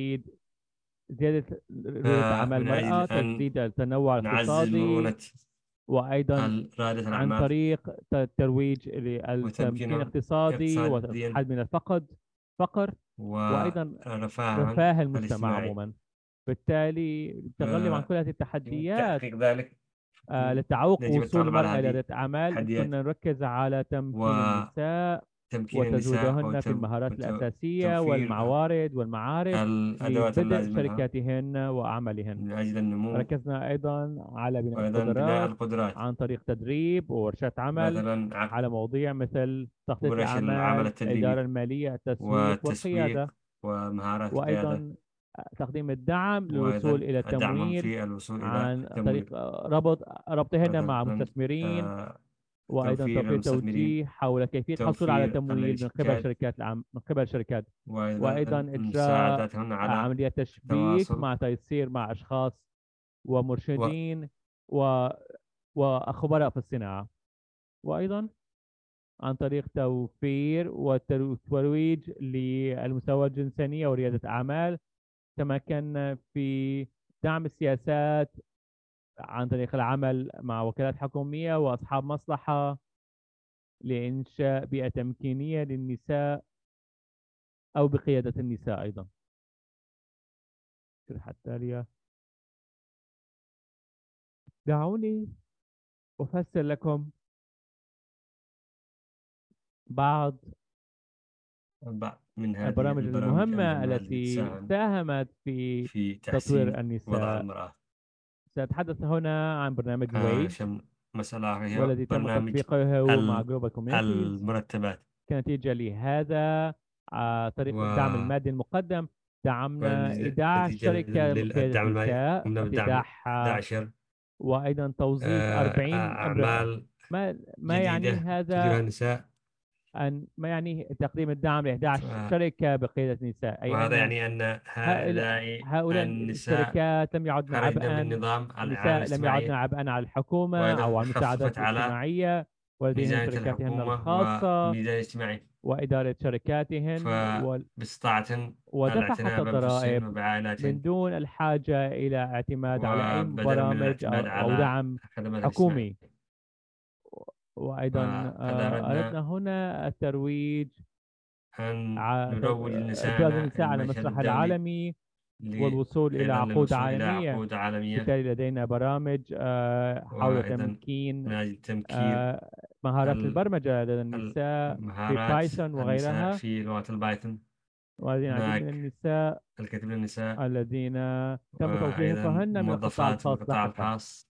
زيادة رؤية أعمال فمن أجل المرأة، أن تجديد التنوع نعزز الاقتصادي، مرونة وأيضا رائدة عن الأعمال طريق الترويج للتمكين وتمكينهم الاقتصادي اقتصاديا والحد من فقر، وأيضا ورفاههم رفاه المجتمع الاجتماعي. عموما. بالتالي التغلب عن كل هذه التحديات، لتحقيق ذلك لتعوق يجب وصول التغلب على المرأة إلى هذه ريادة أعمال، التحديات كنا نركز على تمكين النساء وتمكين النساء وتزويدهن في المهارات الأساسية وتوفير والموارد والمعارف الأدوات لبدء اللازمة لهم شركاتهن وأعمالهن. من أجل النمو، ركزنا أيضا على بناء وأيضا بناء القدرات القدرات، عن طريق تدريب وورشات عمل مثلا عقد على مواضيع مثل تخطيط ورش العمل الأعمال، الإدارة التدريبي المالية، التسويق والتسويق والقيادة، ومهارات القيادة، وأيضا تقديم الدعم للوصول وأيضا إلى دعمهم التمويل في الوصول إلى عن طريق التمويل، ربطهن مع مثلا مستثمرين، وأيضا توفير توفير المستثمرين، توجيه حول كيفية الحصول على توفير تمويل الشركات، من قبل شركات، وأيضا وأيضا إجراء مساعدتهن على عمليات تشبيك التواصل مع تيسير مع أشخاص ومرشدين و... وخبراء في الصناعة، وأيضا عن طريق توفير والترويج للمساواة الجنسية وريادة أعمال. تمكنا في دعم السياسات عن طريق العمل مع وكالات حكومية وأصحاب مصلحة لإنشاء بيئة تمكينية للنساء أو بقيادة النساء أيضا. الشريحة التالية: دعوني أفسر لكم بعض بعض من هذه البرامج البرامج المهمة المهمة التي التي تساهم ساهمت في في تطوير تحسين وضع النساء. المرأة. سأتحدث هنا عن برنامج ويج، شمل مسألة آخر هي والذي تم برنامج تطبيقه مع جلوبال كوميونيتيز. المرتبات كنتيجة لهذا، طريق الدعم و... المادي المقدم، دعمنا إيداع ونتيجة شركة بقيادة للدعم المالي نساء قمنا بدعم افتتاحها، 11 وأيضا توظيف 40 امرأة. أعمال ما يعني جديدة تديرها هذا؟ النساء. ما يعني تقديم الدعم ل 11 شركة بقيادة نساء؟ أي وهذا أن يعني أن هؤلاء هؤلاء النساء الشركات لم يعدن خرجنا عبئا، من نظام الإعانة النساء لم يعدن الاجتماعية، عبئا على الحكومة أو وأيضا على المساعدات خففت على الاجتماعية، ولديهن ميزانية شركاتهن الحكومة الخاصة وميزانية الاجتماعي، وإدارة شركاتهن فباستطاعة ودفعت الاعتناء بأنفسهن الضرائب وبعائلاتهن من دون الحاجة إلى اعتماد على أي وبدلا من برامج الاعتماد أو على دعم الخدمات الاجتماعية. حكومي. وأيضا وقد أردنا أردنا هنا الترويج أن نروج إبراز لنسائنا النساء على المشهد المسرح الدولي، العالمي والوصول إلى أيضا عقود للوصول إلى عالمية. عقود عالمية، بالتالي لدينا برامج حول وأيضا تمكين من أجل تمكين مهارات البرمجة لدى النساء في المهارات بايثون النساء وغيرها. في لغة البايثون. والذين العديد من هناك النساء الكثير من النساء الذين تم وأيضا توظيفهن من القطاع موظفات من الخاص القطاع لاحقا. الخاص.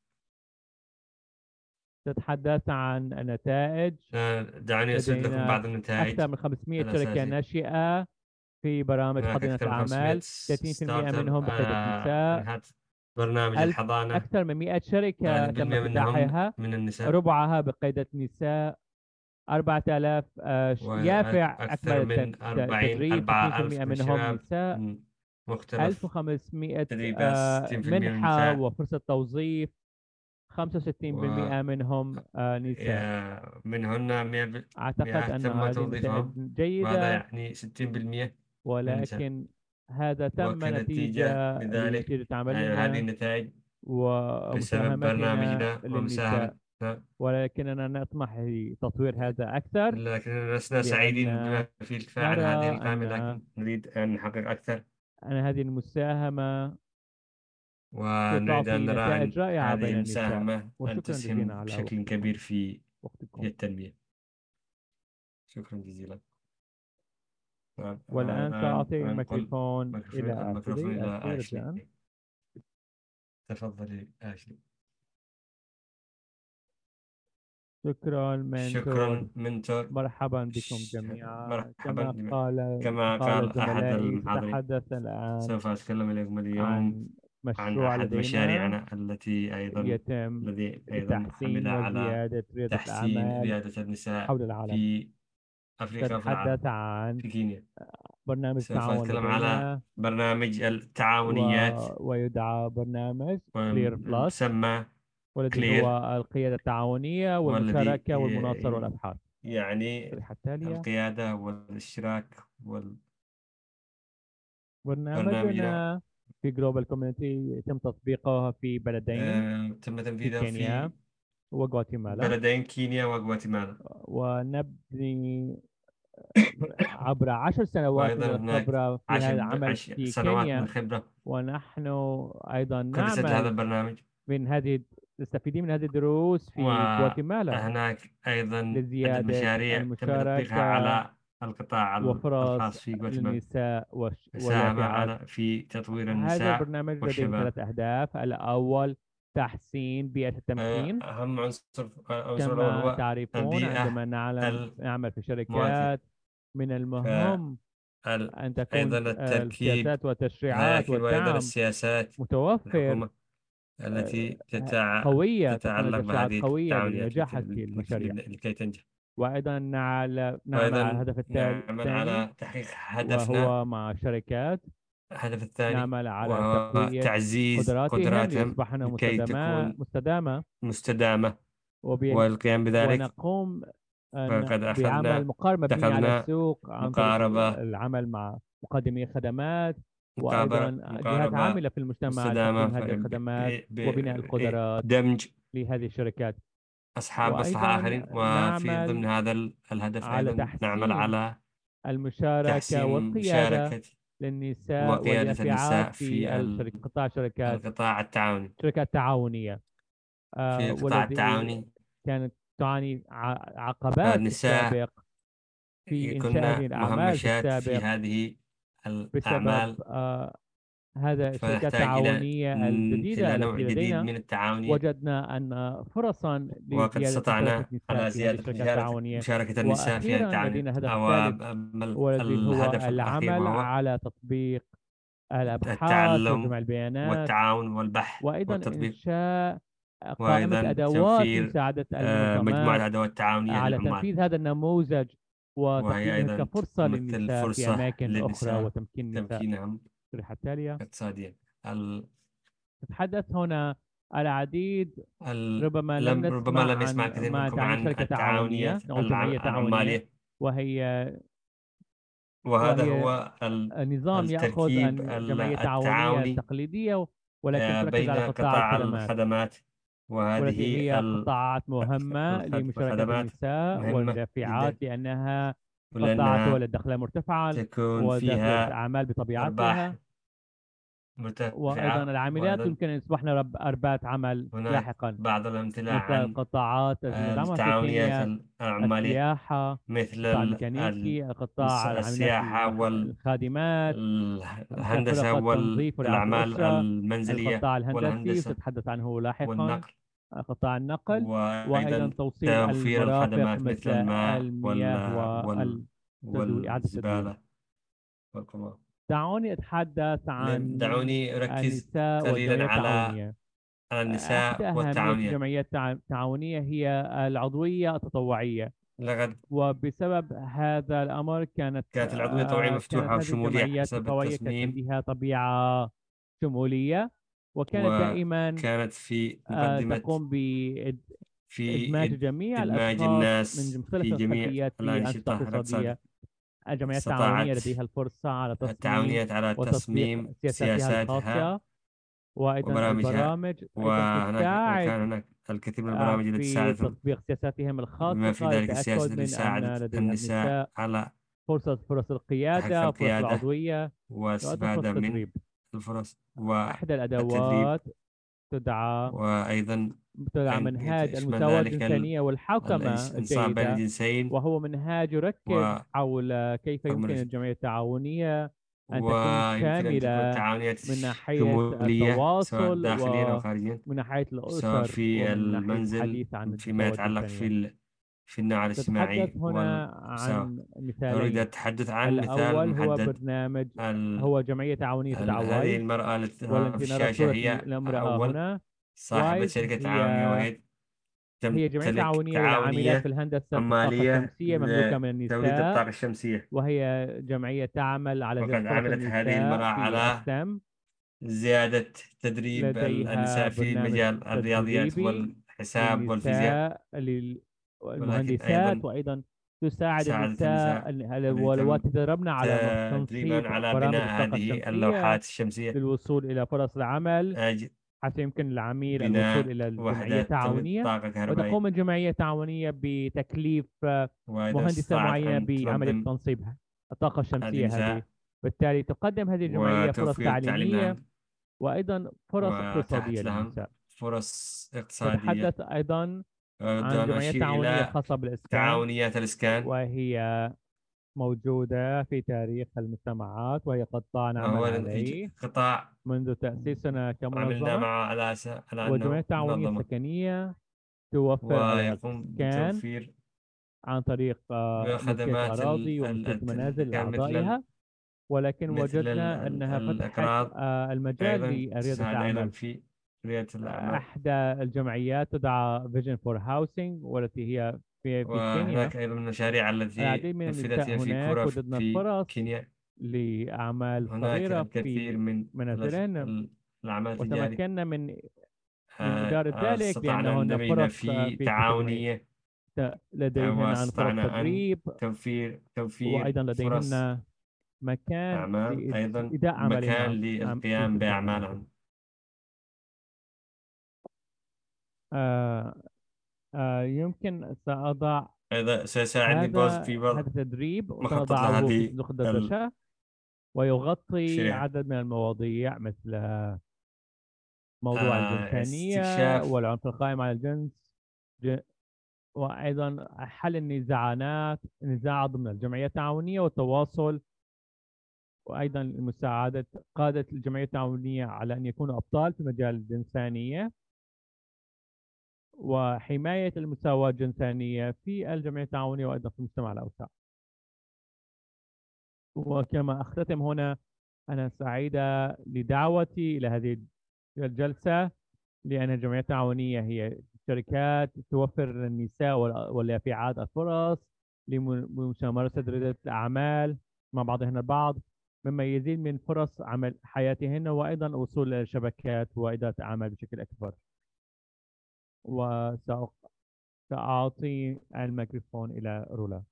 تتحدث عن النتائج. دعوني أسرد لكم لدينا بعض النتائج أكثر من 500 شركة الأساسية. ناشئة في برامج هناك حاضنة أكثر من 500 الأعمال، 30% ستارت اب منهم بقيادة نساء. أنهت برنامج الحضانة. أكثر من 100 شركة تم 80% منهم افتتاحها، من النساء، ربعها بقيادة نساء. 4000 يافع وأكثر أكمل من التدريب، 4,000 60% من منهم الشباب نساء. من مختلف 1500 تدريبات، 60% من منحة النساء، وفرصة توظيف، 65% منهم نساء. ومنهن أعتقد 100 أن تم هذه توظيفهم، نتائج وهذا جيدة، يعني 60% من النساء. ولكن هذا تم وكنتيجة نتيجة لذلك لجدة هذه عملنا النتائج بسبب ومساهمتنا برنامجنا للنساء، ومساهمتنا، ولكننا نطمح لتطوير هذا أكثر، لكننا لسنا سعيدين لأن بما فيه الكفاية عن نرى هذه أن القائمة، لكن نريد أن نحقق أكثر، هذه المساهمة ونريد أن تعطي نرى أن نتائج رائعة هذه بين النساء. المساهمة أن وشكرا جزيلا تسهم على بشكل وقتكم. كبير في التنمية. شكرا جزيلا. والآن الآن سأعطي أنقل الميكروفون إلى الميكروفون آشلي. إلى آشلي آشلي. رجاء. تفضلي آشلي. شكرا منتور. شكرا منتور. مرحبا بكم جميعا. مرحبا كما قال قال أحد زملائي، المحاضرين، سأتحدث الآن سوف أتكلم اليوم اليوم عن عن مشروع أحد لدينا مشاريعنا يتم الذي أيضا لتحسين محملة على وزيادة ريادة تحسين الأعمال ريادة النساء حول العالم. في أفريقيا وفي العالم، سأتحدث عن في كينيا. برنامج سوف تعاون أتكلم على لدينا برنامج التعاونيات ويدعى برنامج كلير بلس، ويسمى والذي كلير، هو القيادة التعاونية والذي والمشاركة والمناصرة والأبحاث. يعني الشريحة التالية. القيادة والاشتراك برنامجنا برنامجنا في جلوبال كوميونيتي يتم تطبيقه في بلدين تم في تنفيذه كينيا في وغواتيمالا، بلدين كينيا وغواتيمالا، ونبني عبر 10 سنوات من وأيضا هناك الخبرة في هذا العمل عشر في سنوات من كينيا. خبرة ونحن أيضا قد هذا نعمل البرنامج. نستفيدين من هذه الدروس في غواتيمالا وهناك أيضا عدة لزيادة مشاريع تم تطبيقها المشاركة على القطاع وفرص الخاص في غواتيمالا، للنساء ساهم واليافعات. في تطوير هذا النساء البرنامج لديه والشباب. 3 أهداف. الأول تحسين بيئة التمكين. أهم عنصر الأول كما هو تعرفون، البيئة عندما نعمل في المواتية، شركات، من المهم أن تكون أيضا التركيب السياسات والتشريعات الهياكل، وأيضا والدعم السياسات متوفر، الحكومة التي قوية، تكون تتعلق تشريعات بهذه قوية التعاونيات لنجاح هذه المشاريع. لكي تنجح. وأيضا نعمل على وأيضا الهدف نعمل الثاني، على تحقيق هدفنا، وهو مع شركات الهدف الثاني، نعمل على وهو تقوية تعزيز قدراتهم قدراتهم ليصبحن لكي تكون مستدامة، مستدامة. والقيام بذلك ونقوم فقد بعمل مقاربة مبنية على اتخذنا السوق عن طريق مقاربة العمل مع مقدمي خدمات، وأيضا جهات مقاربة عاملة في المجتمع مستدامة لتقديم هذه الخدمات وبناء القدرات بدمج لهذه الشركات. أصحاب مصلحة وأيضا آخرين. وفي ضمن نعمل هذا الهدف على أيضا نعمل تحسين على المشاركة تحسين والقيادة مشاركة للنساء وقيادة واليافعات النساء في قطاع القطاع التعاوني، شركات تعاونية، في القطاع والذي التعاوني. كانت تعاني عقبات في فالنساء السابق في إنشاء هذه كنا الأعمال في مهمشات في السابق هذه بسبب الأعمال، هذا الشركات فنحتاج التعاونية الجديدة إلى نوع التي جديد لدينا. من التعاونية. وجدنا أن فرصا وقد لزيادة مشاركة استطعنا النساء على في هذه زيادة الشركات التعاونية. مشاركة النساء في هذه وأخيرا التعاونية. لدينا الهدف أو الثالث، والذي هو الهدف الأخير العمل وهو على تطبيق الأبحاث التعلم وجمع البيانات، والتعاون والبحث وأيضا والتطبيق، إنشاء قائمة وأيضا أدوات توفير لمساعدة المنظمات مجموعة أدوات تعاونية على للعمال، تنفيذ هذا النموذج وهي وتقديمه أيضا كفرصة تمثل للنساء في فرصة أماكن أخرى للنساء وتمكين النساء. تمكينهم الشريحة التالية. اقتصاديا. نتحدث هنا العديد، ربما لم ربما نسمع لم يسمع عن الكثير ما منكم تعني عن شركة تعاونية التعاونيات أو جمعية تعاونية، العمالية، وهي وهذا هو نظام يأخذ التركيب الجمعية التعاونية التعاوني التقليدية، ولكن تركز بين على قطاع قطاع الخدمات، الخدمات، والتي وهذه هي قطاعات مهمة لمشاركة الخدمات النساء مهمة واليافعات، جدا. لأنها قطاعات ولأنها تولد دخلا مرتفعا تكون وذات فيها أعمال أرباح بطبيعتها. وأيضا مرتفعة. العاملات وأيضا يمكن أن يصبحن أربات عمل هناك لاحقا، بعض الأمثلة مثل عن قطاعات المدعمة في التعاونيات كينيا، العمالية، السياحة، مثل القطاع الميكانيكي، قطاع العاملات السياحة الخادمات، والهندسة فرق التنظيف ورعاية والأعمال الأسرة، المنزلية القطاع الهندسي والهندسة وسأتحدث عنه لاحقا، والنقل، قطاع النقل، وأيضا وأيضا توصيل توفير المرافق الخدمات مثل مثل الماء المياه إعادة التدوير. والزبالة والقمامة. دعوني أتحدث عن دعوني أركز النساء قليلا والجمعيات على التعاونية. أحد النساء أهمية والتعاونية. الجمعيات التعاونية هي العضوية التطوعية، لقد وبسبب هذا الأمر كانت العضوية الطوعية مفتوحة كانت هذه وشمولية الجمعيات حسب التطوعية كانت التصميم، لديها طبيعة شمولية، وكانت دائما وكانت في مقدمة تقوم في بإدماج جميع إدماج الأشخاص من الناس مختلف في جميع الخلفيات في أنشطة الأنشطة اقتصادية. الاقتصادية. الجمعيات التعاونية استطاعت لديها الفرصة على تصميم التعاونيات على وتطبيق تصميم سياساتها سياساتها الخاصة، وأيضا وبرامجها، البرامج أيضا وكان تساعد هناك الكثير من البرامج التي في تساعدهم، تطبيق سياساتهم بما في الخاصة ذلك للتأكد السياسة التي من أن ساعدت لديها النساء النساء على فرص تحقيق القيادة، فرص القيادة العضوية، وأيضا فرص واستفادة من التدريب. الفرص إحدى والتدريب. الأدوات تدعى وأيضا منهاج يشمل المساواة ذلك الجنسية والحوكمة الإنصاف بين الجيدة، الجنسين وهو منهاج يركز حول كيف يمكن وهرمونية. الجمعية التعاونية أن تكون ويمكن أن تكون شاملة التعاونيات من ناحية شمولية سواء التواصل داخليا أو ومن خارجيا، ناحية سواء الأسر في ومن ناحية المنزل الحديث عن فيما المساواة يتعلق الجنسية. في النوع تتحدث الاجتماعي هنا والمساواة. عن أريد مثالين. التحدث عن مثال الأول هو محدد. برنامج، هو جمعية تعاونية تدعى هذه وايز، المرأة التي في والتي نرى الشاشة صورة هي الامرأة أول هنا. صاحبة وايز شركة هي تعاونية، وهي جمعية تمتلك تعاونية للعاملات في تعاونية الهندسة في الطاقة عمالية الشمسية مملوكة من لتوليد النساء، الطاقة الشمسية. وهي جمعية تعمل على زيادة وقد فرص عملت هذه المرأة النساء في على STEM. زيادة تدريب لديها النساء في برنامج مجال الرياضيات تدريبي والحساب والفيزياء، للنساء ولكن والمهندسات، أيضا وأيضا تساعد ساعدت النساء النساء التي تم اللواتي تدربن على تدريبا تنصيب على برامج بناء الطاقة هذه الشمسية اللوحات الشمسية، للوصول إلى فرص العمل، أجل حتى يمكن العميل الوصول بناء إلى الجمعية وحدات توليد التعاونية. طاقة كهربائية، وتقوم الجمعية التعاونية بتكليف وأيضا مهندسة استطاعت معينة أن بعملية تنظم تنصيب الطاقة هذه الشمسية هذه. النساء بالتالي تقدم هذه الجمعية فرص وتوفير التعليم تعليمية لهم وأيضا فرص اقتصادية وأتاحت لهم للنساء. فرص اقتصادية. تتحدث أيضا أود عن أن جمعية أشير تعاونية إلى خاصة بالإسكان، تعاونيات الإسكان، وهي موجودة في تاريخ المجتمعات، وهي قطاع نعمل وهو عليه قطاع منذ تأسيسنا عملنا كمنظمة. معه على والجمعية أنه التعاونية منظمة، السكنية توفر أيضا ويقوم الإسكان بتوفير عن طريق ملكية خدمات الأراضي وملكية المنازل الإسكان مثل لأعضائها، ولكن وجدنا أنها فتحت الأقراض. المجال أيضا لريادة تساعد أيضا أعمال. في ريادة الأعمال. إحدى الجمعيات تدعى Vision for Housing، والتي هي في كينيا. وهناك أيضا المشاريع التي العديد من نفذت النساء هي في هناك، كورة وجدنا في فرص كينيا. لأعمال هناك صغيرة الكثير في من منازلهم، الأعمال التجارية. وتمكنا من إدارة ذلك لأن استطعنا أن هن ندمجنا فرص في في تلك الجمعية. تعاونية، لديهن فرص واستطعنا أن تدريب، توفير وأيضا فرص لديهن مكان أعمال، أيضا لإداء أعمالهن مكان في للقيام تلك بأعمال الجمعية. عن آه يمكن سأضع أيضا سيساعدني هذا في وضع تدريب مخطط وسنضعه في لهذه صندوق الدردشة، ويغطي الشريعة. عدد من المواضيع مثل موضوع الجنسانية استكشاف والعنف القائم على الجنس، ج- وأيضا حل النزاع ضمن الجمعية التعاونية والتواصل، وأيضا مساعدة قادة الجمعية التعاونية على أن يكونوا أبطال في مجال الإنسانية، وحماية المساواة الجنسانية في الجمعية التعاونية وأيضا في المجتمع الأوسع. وكما أختتم هنا، أنا سعيدة لدعوتي إلى هذه الجلسة، لأن الجمعية التعاونية هي شركات توفر للنساء واليافعات الفرص لممارسة ريادة الأعمال مع بعضهن البعض، مما يزيد من فرص عمل حياتهن، وأيضا الوصول إلى الشبكات وإدارة الأعمال بشكل أكبر. وسأعطي الميكروفون إلى رولا.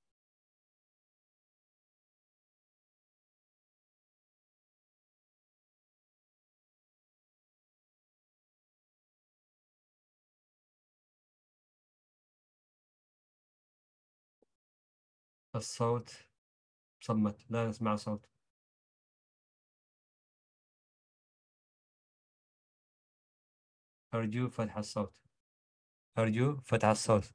الصوت. صمت، لا نسمع صوت. أرجو فتح الصوت. أرجو فتح الصوت.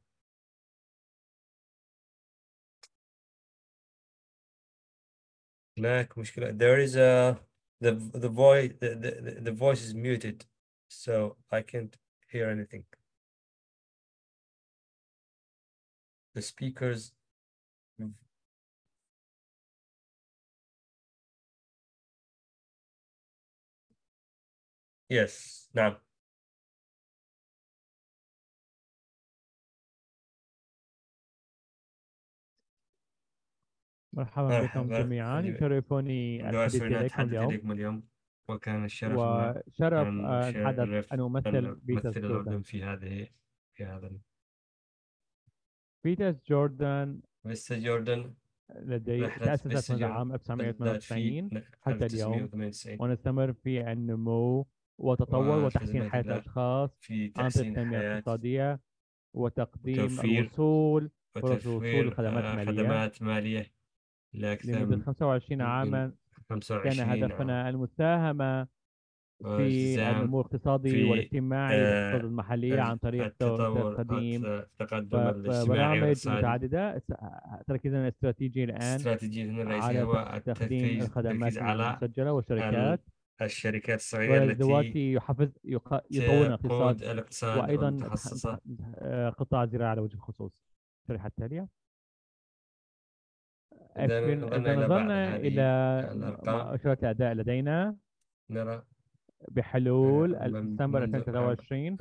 هناك مشكلة. There is a the voice the voice is muted, so I can't hear anything. The speakers. Yes. نعم. مرحبا بكم مرحبا. جميعا، يشرفني اللغة الحديث السورية إليكم أتحدث اليوم، إليكم اليوم، وكان الشرف لنا وشرف أن أن نشرف أمثل أن بيترز نمثل جوردن. الأردن في هذا بيترز جوردن فيستا جوردن. رحلة تأسست فيستا منذ جوردن عام بدأت في 1998 حتى اليوم، 1998، ونستمر في النمو وتطور وتحسين وخدمة حياة الأشخاص في عن طريق تحسين التنمية الحياة الاقتصادية وتقديم وتوفير فرص الوصول لخدمات مالية. خدمات مالية لأكثر لمدة 25 من عاما كان 25 عام، هدفنا المساهمة في والتزام النمو الاقتصادي في والاجتماعي للاقتصاد المحلي عن طريق التطور تقديم التقدم الاجتماعي برامج والاقتصادي. متعددة. تركيزنا الاستراتيجي الآن استراتيجيتنا الرئيسية على هو تقديم التركيز الخدمات على المسجلة والشركات، الشركات الصغيرة التي والذواتي يطور الاقتصاد، تقود الاقتصاد وأيضا والمتخصصة. قطاع الزراعة على وجه الخصوص. الشريحة التالية. إذا نظرنا إذا إلى بعض نظرنا إلى هذه الأرقام مؤشرات الأداء لدينا نرى بحلول ديسمبر منذ عام 2023،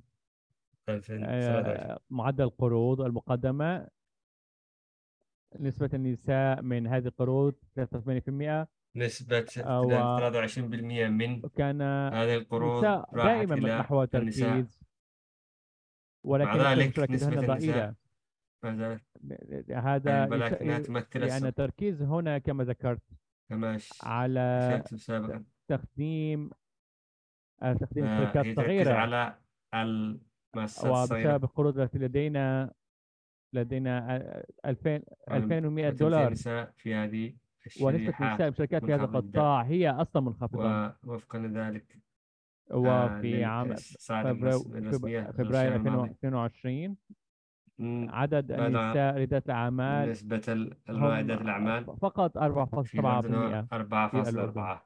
2023 معدل القروض المقدمة، نسبة النساء من هذه القروض 83%، نسبة وكان 23% من هذه القروض النساء راحت دائما إلى محور النساء. تركيز، مع ولكن نسبة ذلك نسبة مشاركتهن النساء ضئيلة. مع ذلك هذا ولكنها تمثل لأن التركيز هنا كما ذكرت كما على أشرت سابقا، تقديم الشركات هي تركز الصغيرة، على المؤسسات وبسبب الصغيرة. القروض التي لدينا 2000 2100 وتمثيل دولار، النساء في هذه ونسبة الشريحة النساء بشركات في هذا منخفض جدا. القطاع هي أصلا منخفضة. ووفقا لذلك وفي عام للإحصاءات الرسمية فبراير للشهر الماضي 2022 عدد بلغ النساء ريادات الأعمال نسبة هم الرائدات الأعمال فقط في الأردن 4.7% في الأردن. 4.4.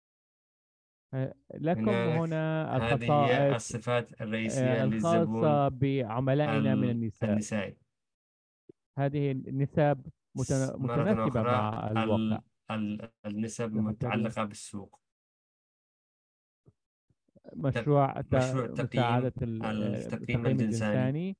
لكم هنا هذه هي الخصائص الصفات الرئيسية للزبون الخاصة بعملائنا من النساء. النسائي. هذه النسب مرة متناسبة أخرى مع الواقع. النسب التالية. متعلقة بالسوق. مشروع مشروع مساعدة التقييم التقييم الجنساني الجنساني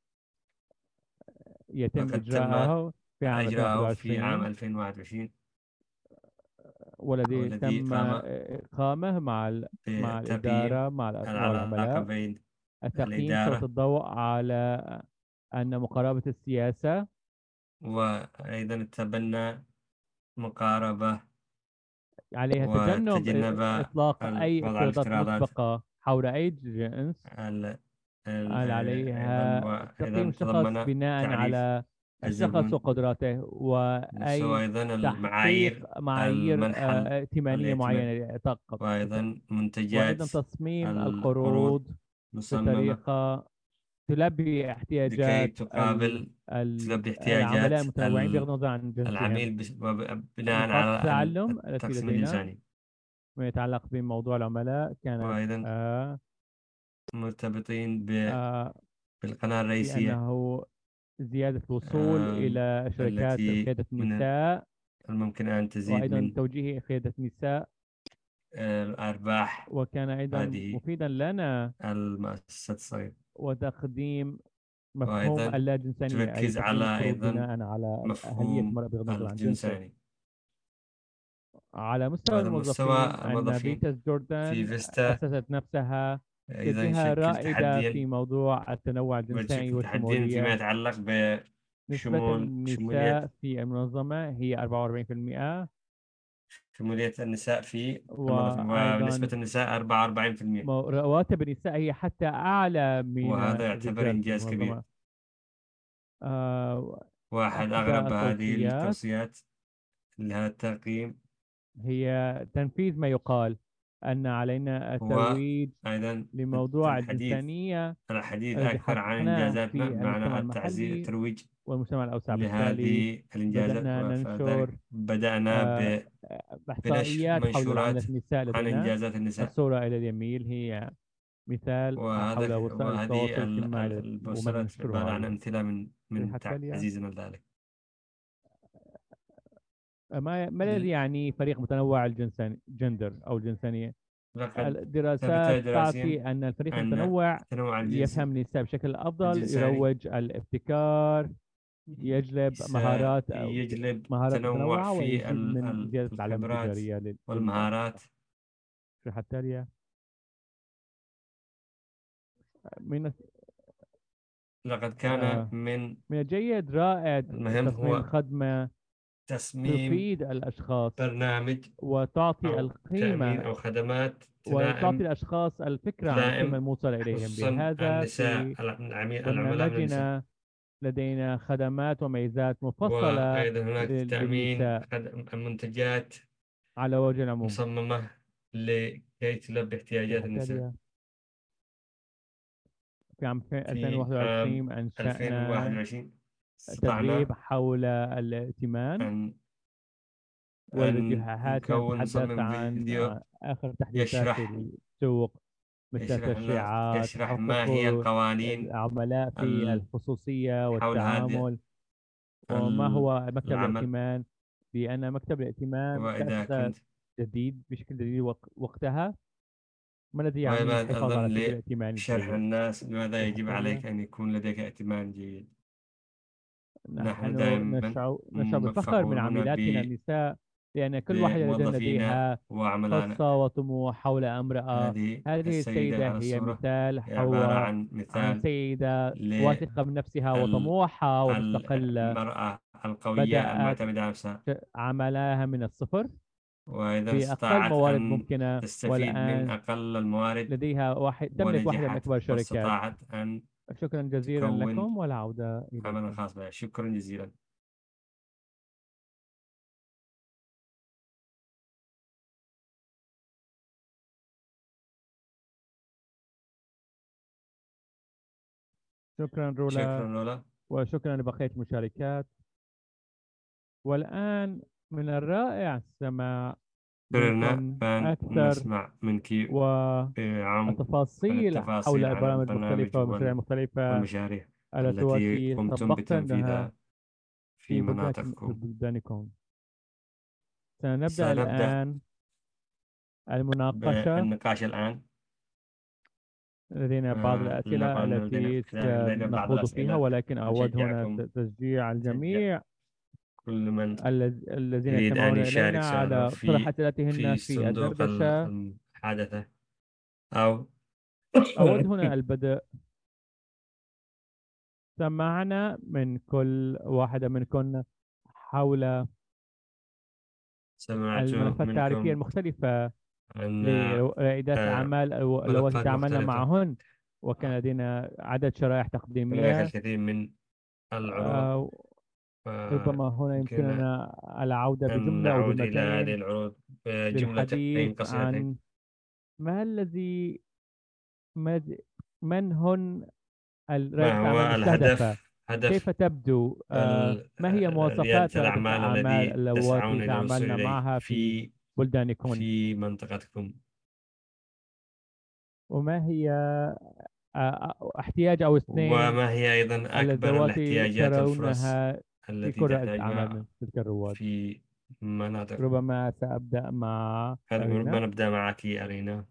يتم وقد تم إجراءه في عام إجراءه في عام 2021، 2021، والذي والذي تم قام إقامة مع بتقييم الإدارة مع العلاقة والعملاء. بين التقييم سلط الإدارة الضوء على أن مقاربة السياسة وأيضا تبنى مقاربة عليها تجنب وتجنب إطلاق أي وضع افتراضات الافتراضات مسبقة حول أي جنس ال- عليها تقييم أيضا الشخص تضمن بناء تعريف على الشخص الزبون وقدراته، نفسه، وأي وأيضا تحقيق معايير المنحل ائتمانية الائتمان، معينة وأيضا وأيضا منتجات تصميم القروض القروض مصممة بطريقة تلبي لكي احتياجات تقابل تلبي العملاء احتياجات المتنوعين بغض النظر عن جنسهم. العميل بناء نقاط على التعلم التي التقسيم لدينا الإنساني. ما يتعلق بموضوع العملاء كانت وأيضا آه، مرتبطين آه، بالقناة الرئيسية بأنه زيادة الوصول إلى شركات التي قيادة من النساء، الممكن أن تزيد وأيضا من توجيه قيادة النساء، الأرباح وكان أيضا هذه مفيدا لنا المؤسسات الصغيرة. وتقديم مفهوم وأيضا اللاجنسانية، أي تركز تقديم على القروض أيضا بناء على أهلية مفهوم المرأة بغض النظر عن جنسه. الجنساني. على مستوى وهذا مستوى الموظفين، أن الموظفين فيتاس في جوردان فيستا أسست نفسها أيضا كجهة يشكل رائدة تحديا، في موضوع التنوع الجنسي ويشكل تحديا فيما والشمولية. يتعلق نسبة شمولية النساء في المنظمة هي 44%، شمولية النساء في المنظمة، ونسبة وأيضا النساء 44%. رواتب النساء هي حتى أعلى من وهذا يعتبر الرجال في إنجاز كبير. المنظمة. واحد إحدى أغرب هذه التوصيات التوصيات لهذا التقييم هي تنفيذ ما يقال أن علينا هو الترويج أيضا لموضوع الحديث الجنسانية الحديث الذي أكثر عن حققناه إنجازاتنا، في بمعنى المجتمع المحلي الترويج والمجتمع الأوسع. بالتالي لهذه الإنجازات. بدأنا فذلك ننشر بدأنا آه، بنشر إحصائيات حول العملة منشورات النساء عن لدينا. إنجازات النساء. الصورة إلى اليمين هي مثال حول وسائل التواصل وهذه الاجتماعي ومن البوسترات عبارة نشرها. عن أمثلة من الشريحة التالية. تعزيزنا لذلك. ما الذي يعني فريق متنوع الجنسان جندر أو الجنسانية؟ لقد ثبت الدراسات دراسيا تعطي أن الفريق أن المتنوع التنوع يفهم النساء بشكل أفضل، الجنساني يروج الابتكار، يجلب مهارات تنوع متنوعة، في ويزيد من زيادة العلامة الخبرات التجارية والمهارات. للمؤسسة. الشريحة التالية. من لقد كان آه، من من الجيد رائع المهم تصميم هو خدمة تصميم تفيد الأشخاص برنامج وتعطي أو تأمين القيمة، أو خدمات وتعطي تلائم الأشخاص الفكرة عن القيمة تلائم الموصلة إليهم. خصوصا بهذا النساء، في العملاء من النساء. برنامجنا لدينا خدمات وميزات مفصلة وأيضا هناك تأمين للنساء منتجات على وجه العموم. مصممة لكي تلبي احتياجات الشريحة النساء. التالية. في عام في عام 2021 أنشأنا 2021 تدريب استطعنا حول الائتمان أن والفيديوهات تتحدث نصمم عن فيديو آخر التحديثات يشرح في السوق، مثل التشريعات، ما هي حقوق القوانين العملاء في الخصوصية حول هذا والتعامل، وما هو مكتب العمل. الائتمان. لأن مكتب الائتمان وإذا تأسس كنت جديد بشكل جديد وقتها. ما الذي يعني ويبقى الحفاظ على أيضا فكر الائتمان لشرح الجيد؟ الناس لماذا الشريحة يجب التالية. عليك أن يكون لديك ائتمان جيد. نحن نحن دائما نشعر بالفخر من مفخورون عاملاتنا النساء، لأن كل واحدة بموظفينا لديها وعملائنا. قصة وطموح حول امرأة. هذه هذه السيدة السيدة على هي الصورة مثال هي عبارة حول عن عن مثال سيدة للمرأة واثقة بنفسها وطموحة ومستقلة. القوية بدأت المعتمدة على نفسها، عملها من الصفر وإذا بأقل استطاعت موارد أن ممكنة، تستفيد من والآن أقل الموارد تملك واحدة من ونجحت أكبر الشركات. واستطاعت أن شكرا جزيلا تكون لكم، والعودة عملا إليكم. خاص بها. شكرا جزيلا. شكرا رولا، شكرا لولا. وشكرا لبقية المشاركات. والآن من الرائع السماع سررنا منكم بأن أكثر نسمع منك بعمق عن والتفاصيل التفاصيل حول عن البرامج البرنامج المختلفة والمشاريع المختلفة والمشاريع التي التي قمتم طبقتنها بتنفيذها في في مناطقكم. بلدانكم. سنبدأ سنبدأ الآن المناقشة. بالنقاش الآن. لدينا بعض الأسئلة لنقل التي لدينا بعض سنخوض فيها، الأسئلة. ولكن أود هنا نشجعكم تشجيع نشجع الجميع كل من الذين يريد أن يستمعون يشارك إلينا سؤاله على طرح في أسئلتهن في صندوق الدردشة. المحادثة أو أود هنا البدء. سمعنا من كل واحدة منكن حول سمعت الملفات التعريفية منكم المختلفة عن لرائدات أعمال اللواتي ملفات تعاملنا مختلفة. معهن، وكان لدينا عدد شرائح هناك تقديمية. الكثير من العروض، آه، ربما هنا ويمكننا يمكننا العودة أن بجملة أو نعود إلى هذه جملتين العروض بجملتين للحديث قصيرتين. عن ما الذي مد- من هن ما رائدة الأعمال هو المستهدفة؟ هدف كيف تبدو؟ ما هي ريادة مواصفات رائدة الأعمال الأعمال الذي اللواتي تسعون للوصول تعملن إليه معها في بلدانكم؟ في منطقتكم؟ وما هي احتياج أو اثنين وما هي أيضا أكبر اللواتي الاحتياجات والفرص ترونها في التي كل رائدة أعمال تحتاجها من تلك الرواد؟ في مناطقكم؟ ربما سأبدأ مع ربما أرينا. نبدأ معك أرينا.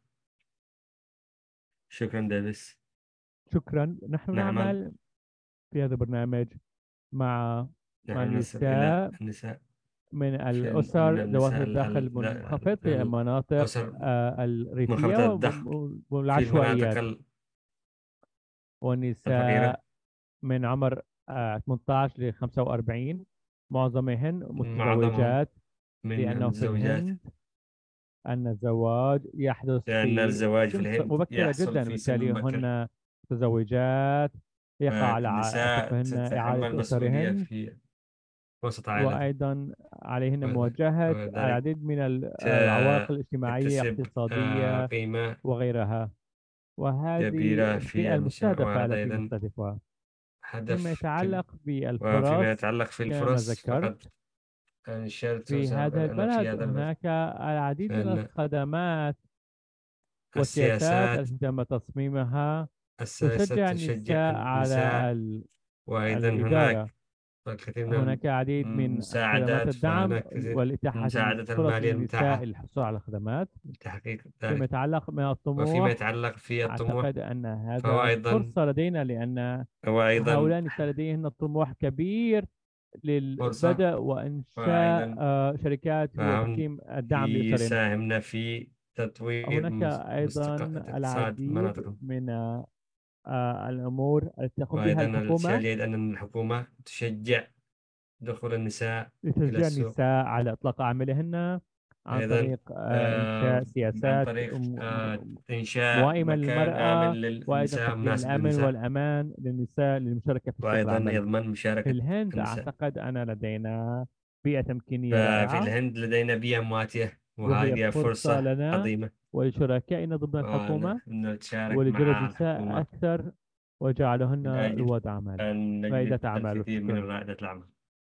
شكرا ديفيس. شكرا. نحن نعمل نعمل في هذا البرنامج مع نحن نصل إلى النساء النساء من من الأسر ذوات النساء الدخل المنخفض في المناطق الأسر الريفية منخفضة الدخل في المناطق والعشوائيات، الفقيرة. والنساء من عمر 18 ل 45، معظمهن معظمهم متزوجات، من لأنه في الزوجات، الهند أن الزواج يحدث لأن في الزواج في سن الهند مبكرة يحصل جدا، في سن بالتالي مبكر. هن متزوجات، يقع على فالنساء عاتقهن تتحمل إعالة مسؤولية أسرهن، في وسط عائلته. وأيضا عليهن وذ- مواجهة وذلك العديد من العوائق الاجتماعية تكتسب الاقتصادية قيمة وغيرها، وهذه كبيرة في الفئة المجتمع. المستهدفة وهذا التي أيضا نستهدفها. فيما هدف يتعلق وفيما بالفرص يتعلق في كما الفرص، ذكرت، فقد أنشرت في هذا سابقا أن في البلد هذا البلد هناك العديد من أن الخدمات والسياسات السياسات التي تم تصميمها السياسات تشجع تشجع النساء على النساء. وأيضا الإدارة. هناك الكثير من هناك العديد من خدمات المساعدات، الدعم فهناك كثير من والإتاحة المساعدة الفرص المالية للنساء المتاحة للحصول على خدمات. لتحقيق فيما ذلك. يتعلق وفيما بالطموح، يتعلق في الطموح، أعتقد أن فهو هذا أيضا فرصة لدينا، لأن هو أيضا هؤلاء النساء لديهن طموح كبير فرصة. للبدء وإنشاء وأيضا شركات فهم وتقديم الدعم لأسرهن. يساهمن في تطوير هناك أيضا اقتصاد العديد مناطقهم. من الأمور التي تقوم بها وأيضا الشيء الحكومة الجيد أن الحكومة تشجع دخول النساء إلى لتشجيع السوق. النساء على إطلاق أعمالهن عن أيضا طريق إنشاء عن سياسات طريق إنشاء موائمة مكان للمرأة، آمن وأيضا للنساء تقديم مناسب الأمن للنساء. والأمان للنساء للمشاركة في سوق وأيضا العمل. يضمن في مشاركة الهند النساء. أعتقد أن لدينا بيئة تمكينية ففي رائعة، الهند لدينا بيئة مواتية، وهي وهذه فرصة فرصة لنا عظيمة. ولشركائنا ضمن الحكومة ونحن نتشارك ولجلب مع النساء الحكومة أكثر وجعلهن من أجل رواد أعمال، أن رائدة نجلب أعمال. الكثير من شكرا. رائدة الأعمال.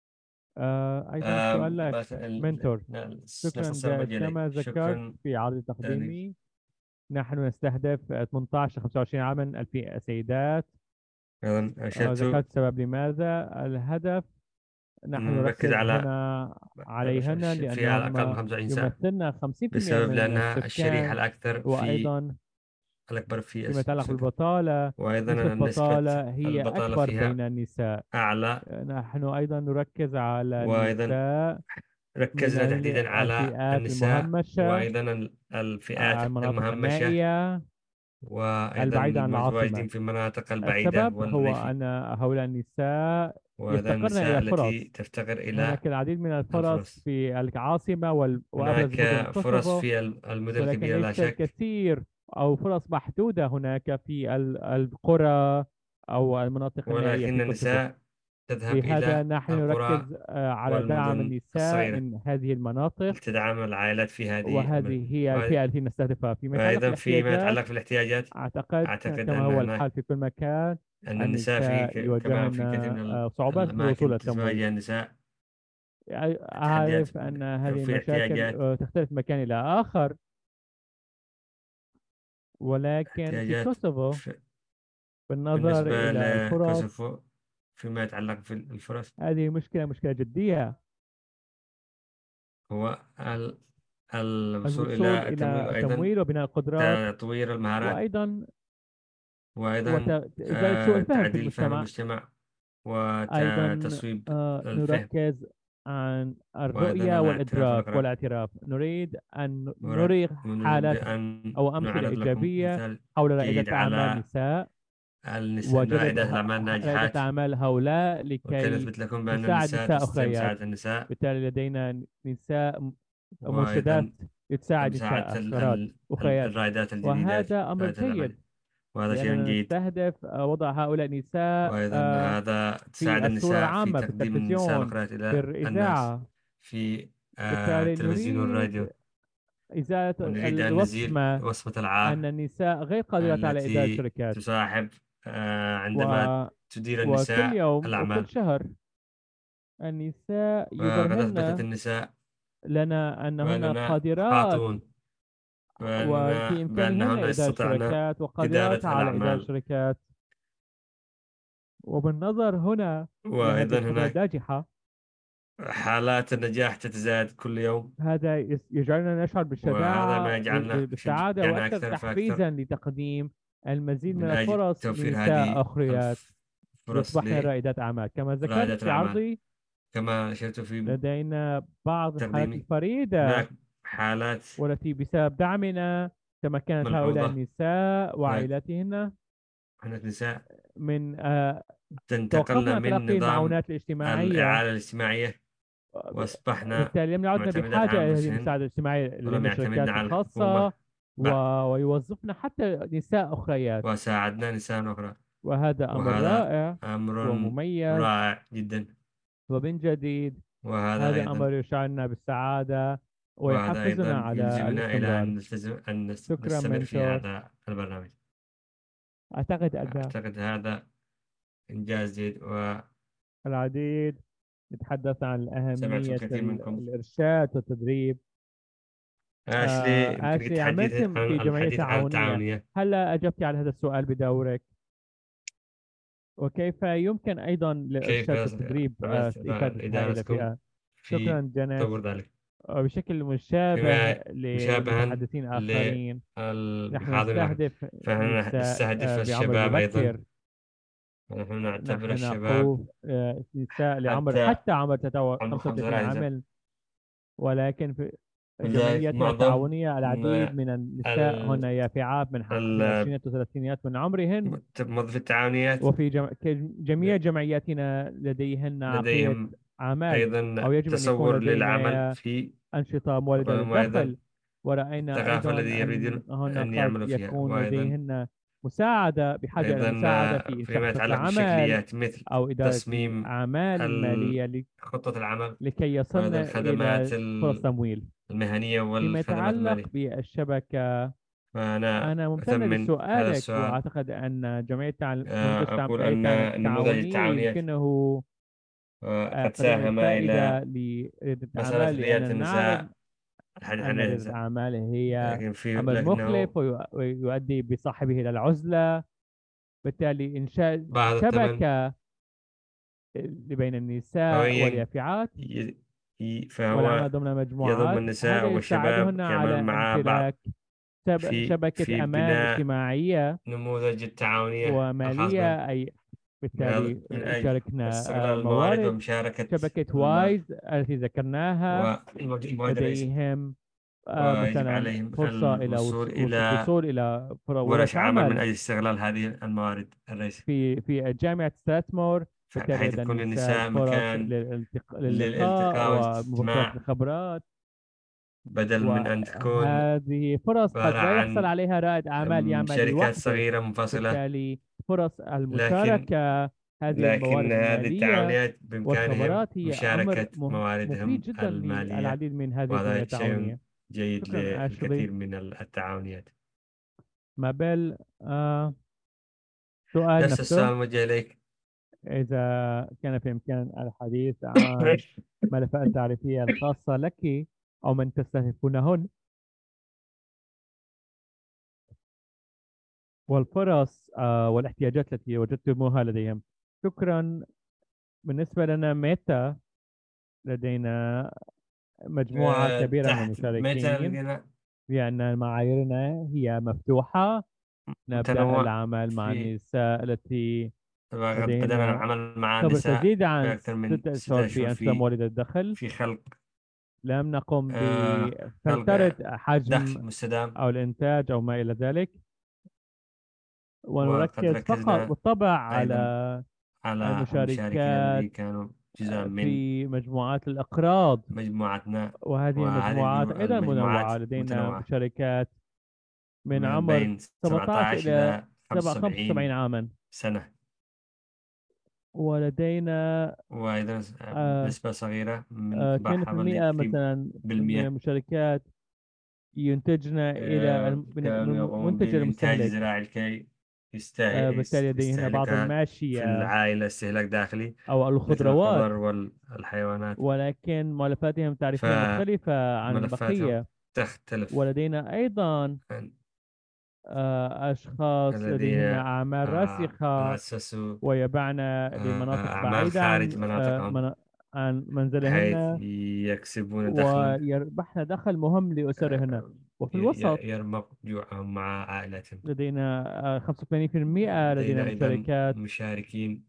أيضا سؤال لك بس منتور. شكرا نتصل جائد. بجلي. كما ذكرت شكرا في عرض لك. تقديمي، نحن نستهدف 18 ل 25 عاما الفئة سيدات. أيضا أشرت ذكرت السبب لماذا. الهدف نحن أن نركز نركز على هنا عليهن فئة الأقل من لأنهم 25 سنة، يمثلن 50% بسبب من لأنها الشريحة السكان. الأكثر وأيضا الأكبر في فيما يتعلق السكان. بالبطالة، وأيضا نسبة نسبة البطالة هي البطالة أكبر فيها بين النساء. أعلى. نحن أيضا نركز على وأيضا النساء من ركزنا تحديدا على الفئات النساء، المهمشة، وأيضا الفئات المناطق المهمشة، النائية وأيضا البعيدة عن المتواجدين العاصمة. في المناطق البعيدة السبب هو والريفية. أن هؤلاء النساء وأيضا يفتقرن النساء إلى التي فرص. تفتقر إلى هناك العديد من الفرص الفرص. في العاصمة وأبرز هناك مدن فرص كوسوفو، في المدن ولكن الكبيرة لا ليس شك. الكثير أو فرص محدودة هناك في القرى أو المناطق النائية ولكن في كوسوفو. النساء تذهب لهذا إلى نحن القرى نركز على دعم والمدن النساء الصغيرة من هذه المناطق، لتدعم العائلات في هذه المدن. وهذه هي الفئة التي نستهدفها. فيما يتعلق وأيضا فيما بالاحتياجات، يتعلق بالاحتياجات، أعتقد أعتقد كما أن هو هناك الحال في كل مكان، أن النساء النساء كما يواجهن في كثير من صعوبات في الوصول الأماكن إلى التمويل. تواجه النساء تحديات أعرف أن هذه في المشاكل احتياجات تختلف من مكان إلى آخر، ولكن في احتياجات كوسوفو في- بالنظر بالنسبة إلى الفرص، لكوسوفو فيما يتعلق في الفرص، هذه مشكلة جدية. هو الوصول الوصول إلى التمويل، إلى وأيضا التمويل وبناء القدرات، تطوير المهارات، وأيضا وأيضا إزالة سوء الفهم في تعديل فهم المجتمع. المجتمع أيضا وتصويب الفهم. نركز عن وأيضا الرؤية الاعتراف والإدراك والإقرار. والاعتراف. نريد أن نري ونريد حالات أن أو أمثلة نعرض لكم إيجابية مثال حول رائدة جيد أعمال على نساء، النساء وجلب رائدات الأعمال رائدة الناجحات. أعمال هؤلاء وكي لكي نثبت لكم بأن نساعد النساء نساء تستطيع أخريات. مساعدة النساء، بالتالي لدينا نساء مرشدات وأيضا تساعد مساعدة نساء أخريات، الرائدات الجديدات، وهذا أمر رائدات جيد الأعمال. وهذا شيء لأننا جيد. نستهدف وضع هؤلاء النساء وأيضا هذا تساعد في الصورة النساء في العامة، في تقديم النساء التلفزيون، الأخرى في إلى الناس الإذاعة. في بالتالي التلفزيون نريد والراديو. إزالة ونريد أن نزيل الوصمة وصمة أن العار النساء غير قادرات على إدارة التي شركات. تصاحب و... عندما تدير وكل النساء يوم وكل الأعمال. شهر النساء وقد أثبتت يبرهن النساء لنا أنهن بأننا قادرات، خاطئون، وفي إمكانهن بأنهن إدارة يستطعن شركات وقادرات إدارة على إدارة الأعمال. شركات. وبالنظر هنا إلى هذه وأيضا الخبرة هناك الناجحة، حالات النجاح تتزايد كل يوم، هذا يجعلنا نشعر وهذا ما بالشجاعة يجعلنا بالسعادة يشجعنا وأكثر أكثر فأكثر تحفيزا لتقديم المزيد من من أجل الفرص توفير لنساء هذه أخريات الفرص ليصبحن رائدات أعمال. كما ذكرت لرائدات في الأعمال. عرضي، كما أشرت في لدينا بعض الحالات تقديمي، الفريدة هناك حالات والتي بسبب دعمنا تمكنت هؤلاء ملحوظة. النساء هناك وعائلاتهن نساء من انتقلنا توقفنا عن من تلقي نظام المعونات الاجتماعية. الإعالة الاجتماعية، وأصبحنا بالتالي لم يعدنا معتمدات بحاجة على إلى هذه أنفسهن، المساعدة الاجتماعية. لدينا ولم يعتمدن الشركات على الحكومة الخاصة بعد. ويوظفنا حتى نساء أخريات، وساعدنا نساء أخرى. وهذا أمر وهذا رائع أمر ومميز. رائع جدا. ومن جديد وهذا هذا أيضا أمر يشعرنا بالسعادة وهذا ويحفزنا أيضا على يلزمنا إلى الاستمرار. أن نلتزم أن شكرا نستمر في منتور. هذا البرنامج. أعتقد أن أعتقد هذا إنجاز جيد، وسمعت العديد يتحدث عن أهمية الكثير منكم. الإرشاد والتدريب. أشلي، يمكنك آشلي، التحديث عملت في عن جمعية الحديث عن تعاونية، التعاونية. هل أجبت على هذا السؤال بدورك؟ وكيف يمكن أيضا كيف للإرشاد والتدريب عملت إفادة هذه إدارتكم الفئة؟ في شكرا جانيس. تطور ذلك بشكل مشابه فيما مشابها لمتحدثين آخرين، نحن للمحاضرين، نستهدف فنحن نساء نستهدف بعمر الشباب أيضا، مبكر. ونحن نعتبر نحن الشباب نقود نساء لعمر حتى حتى عمر عمر 35 35 سنة. عام، ولكن في ولذلك جمعيتنا معظم التعاونية العديد ما من النساء ال- هن يافعات من ال- العشرينات والثلاثينيات من عمرهن. موظفي التعاونيات وفي جميع جمعياتنا لديهن عقلية لديهم أعمال، أو أيضا يجب أن يكون تصور للعمل لدينا في، أنشطة مولدة وأيضا للدخل. ورأينا الثقافة أيضا التي يريدون أنهن أن قد يعملوا فيها، يكون وأيضا لديهن مساعدة، بحاجة إلى مساعدة في إنشاء فيما خطة يتعلق العمل بالشكليات مثل أو إدارة تصميم الأعمال المالية خطة العمل، لكي وأيضا يصلن الخدمات إلى فرص تمويل. المهنية فيما والخدمات يتعلق المالية. بالشبكة، فأنا أنا ممتن أثمن هذا لسؤالك، السؤال. وأعتقد أن أقول أن جمعيتنا النموذج التعاونية التعاونية يمكنه قد قليل ساهم الفائدة إلى لريادة مسألة الأعمال، ريادة لأننا نعرف النساء، الحديث عن أن ريادة ريادة النساء، الأعمال هي عمل لكنه مكلف ويؤدي بصاحبه إلى العزلة. بالتالي إنشاء بعد الثمن، شبكة بين فهو النساء واليافعات ي... والعمل فهو ضمن يضم مجموعات، النساء هذا والشباب يساعدهن على يعملون مع بعض امتلاك شبكة في أمان بناء اجتماعية نموذج التعاونية الخاص بهم، ومالية. أي بالتالي من أجل يشاركنا استغلال الموارد موارد. ومشاركة شبكة المال وايز التي ذكرناها، والموارد الرئيسية. لديهم ويجب مثلا عليهم فرصة إلى الوصول إلى الوصول إلى ورش ورش عمل من عمل أجل استغلال هذه الموارد الرئيسية، في جامعة ستاتمور. بالتالي بحيث لدى تكون النساء للنساء فرص مكان للقاء للالتقاء ومبادلة والاجتماع، الخبرات. بدل من أن تكون وهذه فرص قد عبارة لا يحصل عن عليها رائد أعمال يعمل شركات لوحده. صغيرة منفصلة. بالتالي فرص لكن المشاركة، هذه لكن الموارد هذه المالية التعاونيات بإمكانهم والخبرات هي أمر مشاركة مفيد مواردهم جدا المالية، للعديد من هذه الجمعيات وهذا شيء التعاونية. جيد شكرا أشلي. للكثير من التعاونيات. مابيل، سؤال نفس نفسه. السؤال موجه إليك. إذا كان في إمكان الحديث عن ملفات التعريفية الخاصة لك أو من تستهدفونهن والفرص والاحتياجات التي وجدتموها لديهم. شكرا. بالنسبة لنا ميتا، لدينا مجموعة كبيرة من تحت متى المشاركين، لقينا لأن معاييرنا هي مفتوحة. نبدأ متنوع العمل مع في، النساء التي وقد بدأنا لديهن العمل مع خبرة نساء تزيد عن بأكثر من 6 أشهر 6 أشهر في أنشطة في مولد الدخل. خلق لم نقم خلق بفلترة حجم دخل مستدام، أو الإنتاج أو ما إلى ذلك، وقد ونركز فقط ركزنا بالطبع أيضا على على المشاركين المشاركات الذين كانوا جزءا من في مجموعات الأقراض. مجموعتنا، وهذه وهذه المجموعات أيضا المجموعات منوعة. لدينا متنوعة مشاركات من من عمر بين 17 17 إلى إلى 75 75 عاما. سنة، ولدينا وأيضا آه، نسبة صغيرة من حوالي 2% مثلا من 3% المشاركات ينتجنا إلى كانوا يقومون المنتج بالإنتاج المستهلك. الزراعي لكي بالتالي لدينا بعض يستهلكها في الماشية العائلة استهلاك داخلي، أو مثل الخضروات، الخضر والحيوانات. ولكن مؤلفاتهم التعريفية مختلفة عن فملفاتهم البقية. تختلف ولدينا أيضا عن أشخاص الذين لديهم أعمال راسخة أسسوا ويبعن لمناطق أعمال بعيدة خارج مناطقهم، عن بحيث منزلهن، يكسبون دخلا ويربحن دخل مهم لأسرهن. وفي الوسط يرمق جوعهم مع عائلتهم. لدينا 85% لدينا لدينا أيضا مشاركات مشاركين